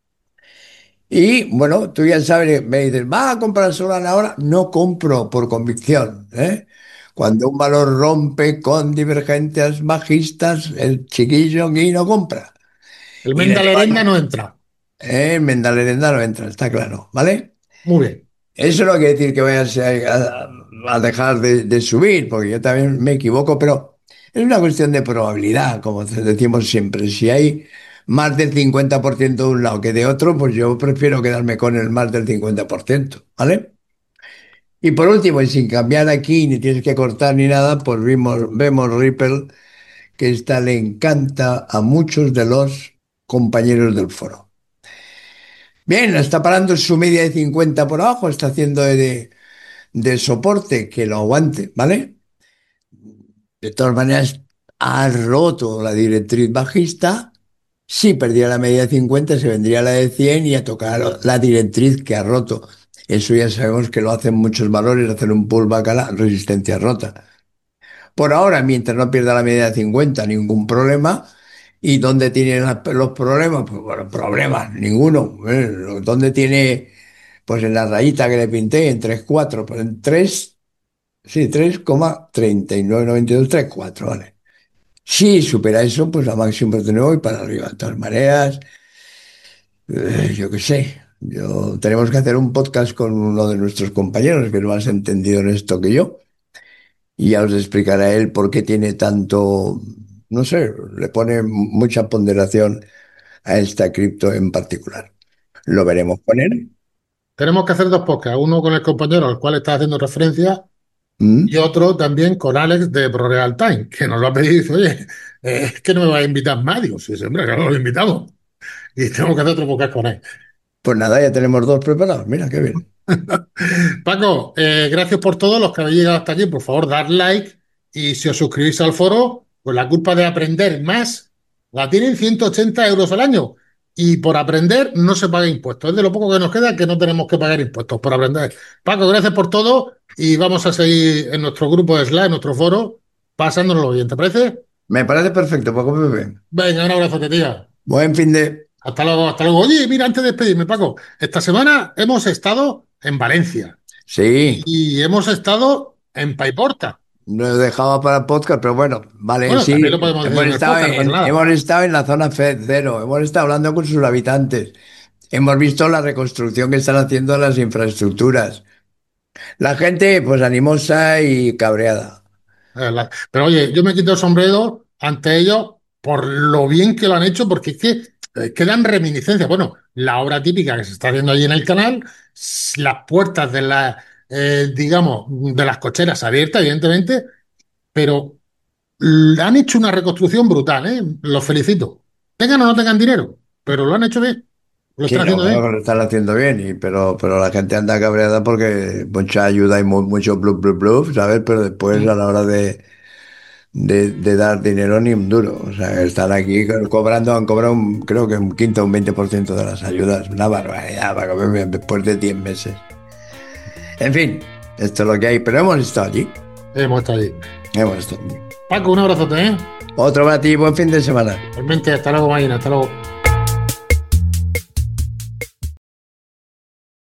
B: Y bueno, tú ya sabes, me dices, ¿va a comprar Solana ahora? No compro por convicción, ¿eh? Cuando un valor rompe con divergencias bajistas, el chiquillo aquí no compra.
A: El
B: Y le
A: Menda
B: digo,
A: Lerenda no entra.
B: Mendaleenda no entra, está claro, ¿vale?
A: Muy bien.
B: Eso no quiere decir que vayas a dejar de subir, porque yo también me equivoco, pero es una cuestión de probabilidad, como decimos siempre. Si hay más del 50% de un lado que de otro, pues yo prefiero quedarme con el más del 50%, ¿vale? Y por último, y sin cambiar aquí, ni tienes que cortar ni nada, pues vemos Ripple, que esta le encanta a muchos de los compañeros del foro. Bien, está parando su media de 50 por abajo, está haciendo de soporte que lo aguante, ¿vale? De todas maneras, ha roto la directriz bajista. Si perdiera la media de 50, se vendría la de 100 y a tocar la directriz que ha roto. Eso ya sabemos que lo hacen muchos valores, hacer un pullback a la resistencia rota. Por ahora, mientras no pierda la media de 50, ningún problema. ¿Y dónde tienen los problemas? Pues bueno, problemas, ninguno. ¿Dónde tiene? Pues en la rayita que le pinté, en 3,4, pues en 3. Sí, 3,399234, vale. Si supera eso, pues a máximos de nuevo y para arriba. De todas maneras, yo qué sé. Tenemos que hacer un podcast con uno de nuestros compañeros que es más entendido en esto que yo. Y ya os explicará él por qué tiene tanto, no sé, le pone mucha ponderación a esta cripto en particular. Lo veremos con él.
A: Tenemos que hacer dos podcasts, uno con el compañero al cual estás haciendo referencia y
B: ¿Mm?
A: otro también con Alex de ProReal Time, que nos lo ha pedido y dice, oye, es que no me va a invitar más. Digo, sí, sí, hombre, claro, lo invitamos. Y tenemos que hacer otro podcast con él.
B: Pues nada, ya tenemos dos preparados. Mira, qué bien.
A: Paco, gracias por todo. Los que habéis llegado hasta aquí, por favor, dar like y si os suscribís al foro, pues la culpa de aprender más la tienen 180 euros al año. Y por aprender no se paga impuestos. Es de lo poco que nos queda que no tenemos que pagar impuestos por aprender. Paco, gracias por todo y vamos a seguir en nuestro grupo de Slack, en nuestro foro, pasándonos bien. ¿Te parece?
B: Me parece perfecto, Paco Pepe.
A: Venga, un abrazo, te tía.
B: Buen fin de...
A: Hasta luego, hasta luego. Oye, mira, antes de despedirme, Paco, esta semana hemos estado en Valencia.
B: Sí,
A: Y hemos estado en Paiporta.
B: lo dejaba para el podcast, pero bueno, vale,
A: Bueno, también
B: sí.
A: lo podemos decir en el podcast, no pasa
B: Hemos
A: nada.
B: estado en la zona FED cero, hemos estado hablando con sus habitantes, hemos visto la reconstrucción que están haciendo de las infraestructuras. La gente, pues animosa y cabreada.
A: es verdad. Pero oye, yo me quito el sombrero ante ellos por lo bien que lo han hecho, porque es que quedan reminiscencias. Bueno, la obra típica que se está haciendo allí en el canal, las puertas de digamos, de las cocheras abiertas, evidentemente, pero han hecho una reconstrucción brutal, ¿eh? Los felicito. Tengan o no tengan dinero, pero lo han hecho bien. Lo
B: Sí,
A: están
B: no,
A: haciendo
B: claro
A: bien.
B: que lo están haciendo bien, pero la gente anda cabreada porque mucha ayuda y mucho bluff, bluff, bluff, ¿sabes? Pero después a
A: Mm.
B: la hora de dar dinero ni un duro. O sea, están aquí cobrando, han cobrado creo que un 15 o un 20% de las ayudas. Una barbaridad para comer bien después de 10 meses. En fin, esto es lo que hay, pero hemos estado allí.
A: Hemos estado ahí.
B: Hemos estado allí.
A: Paco, un abrazote, ¿eh?
B: Otro para ti, buen fin de semana.
A: Realmente, hasta luego, máquina, hasta luego.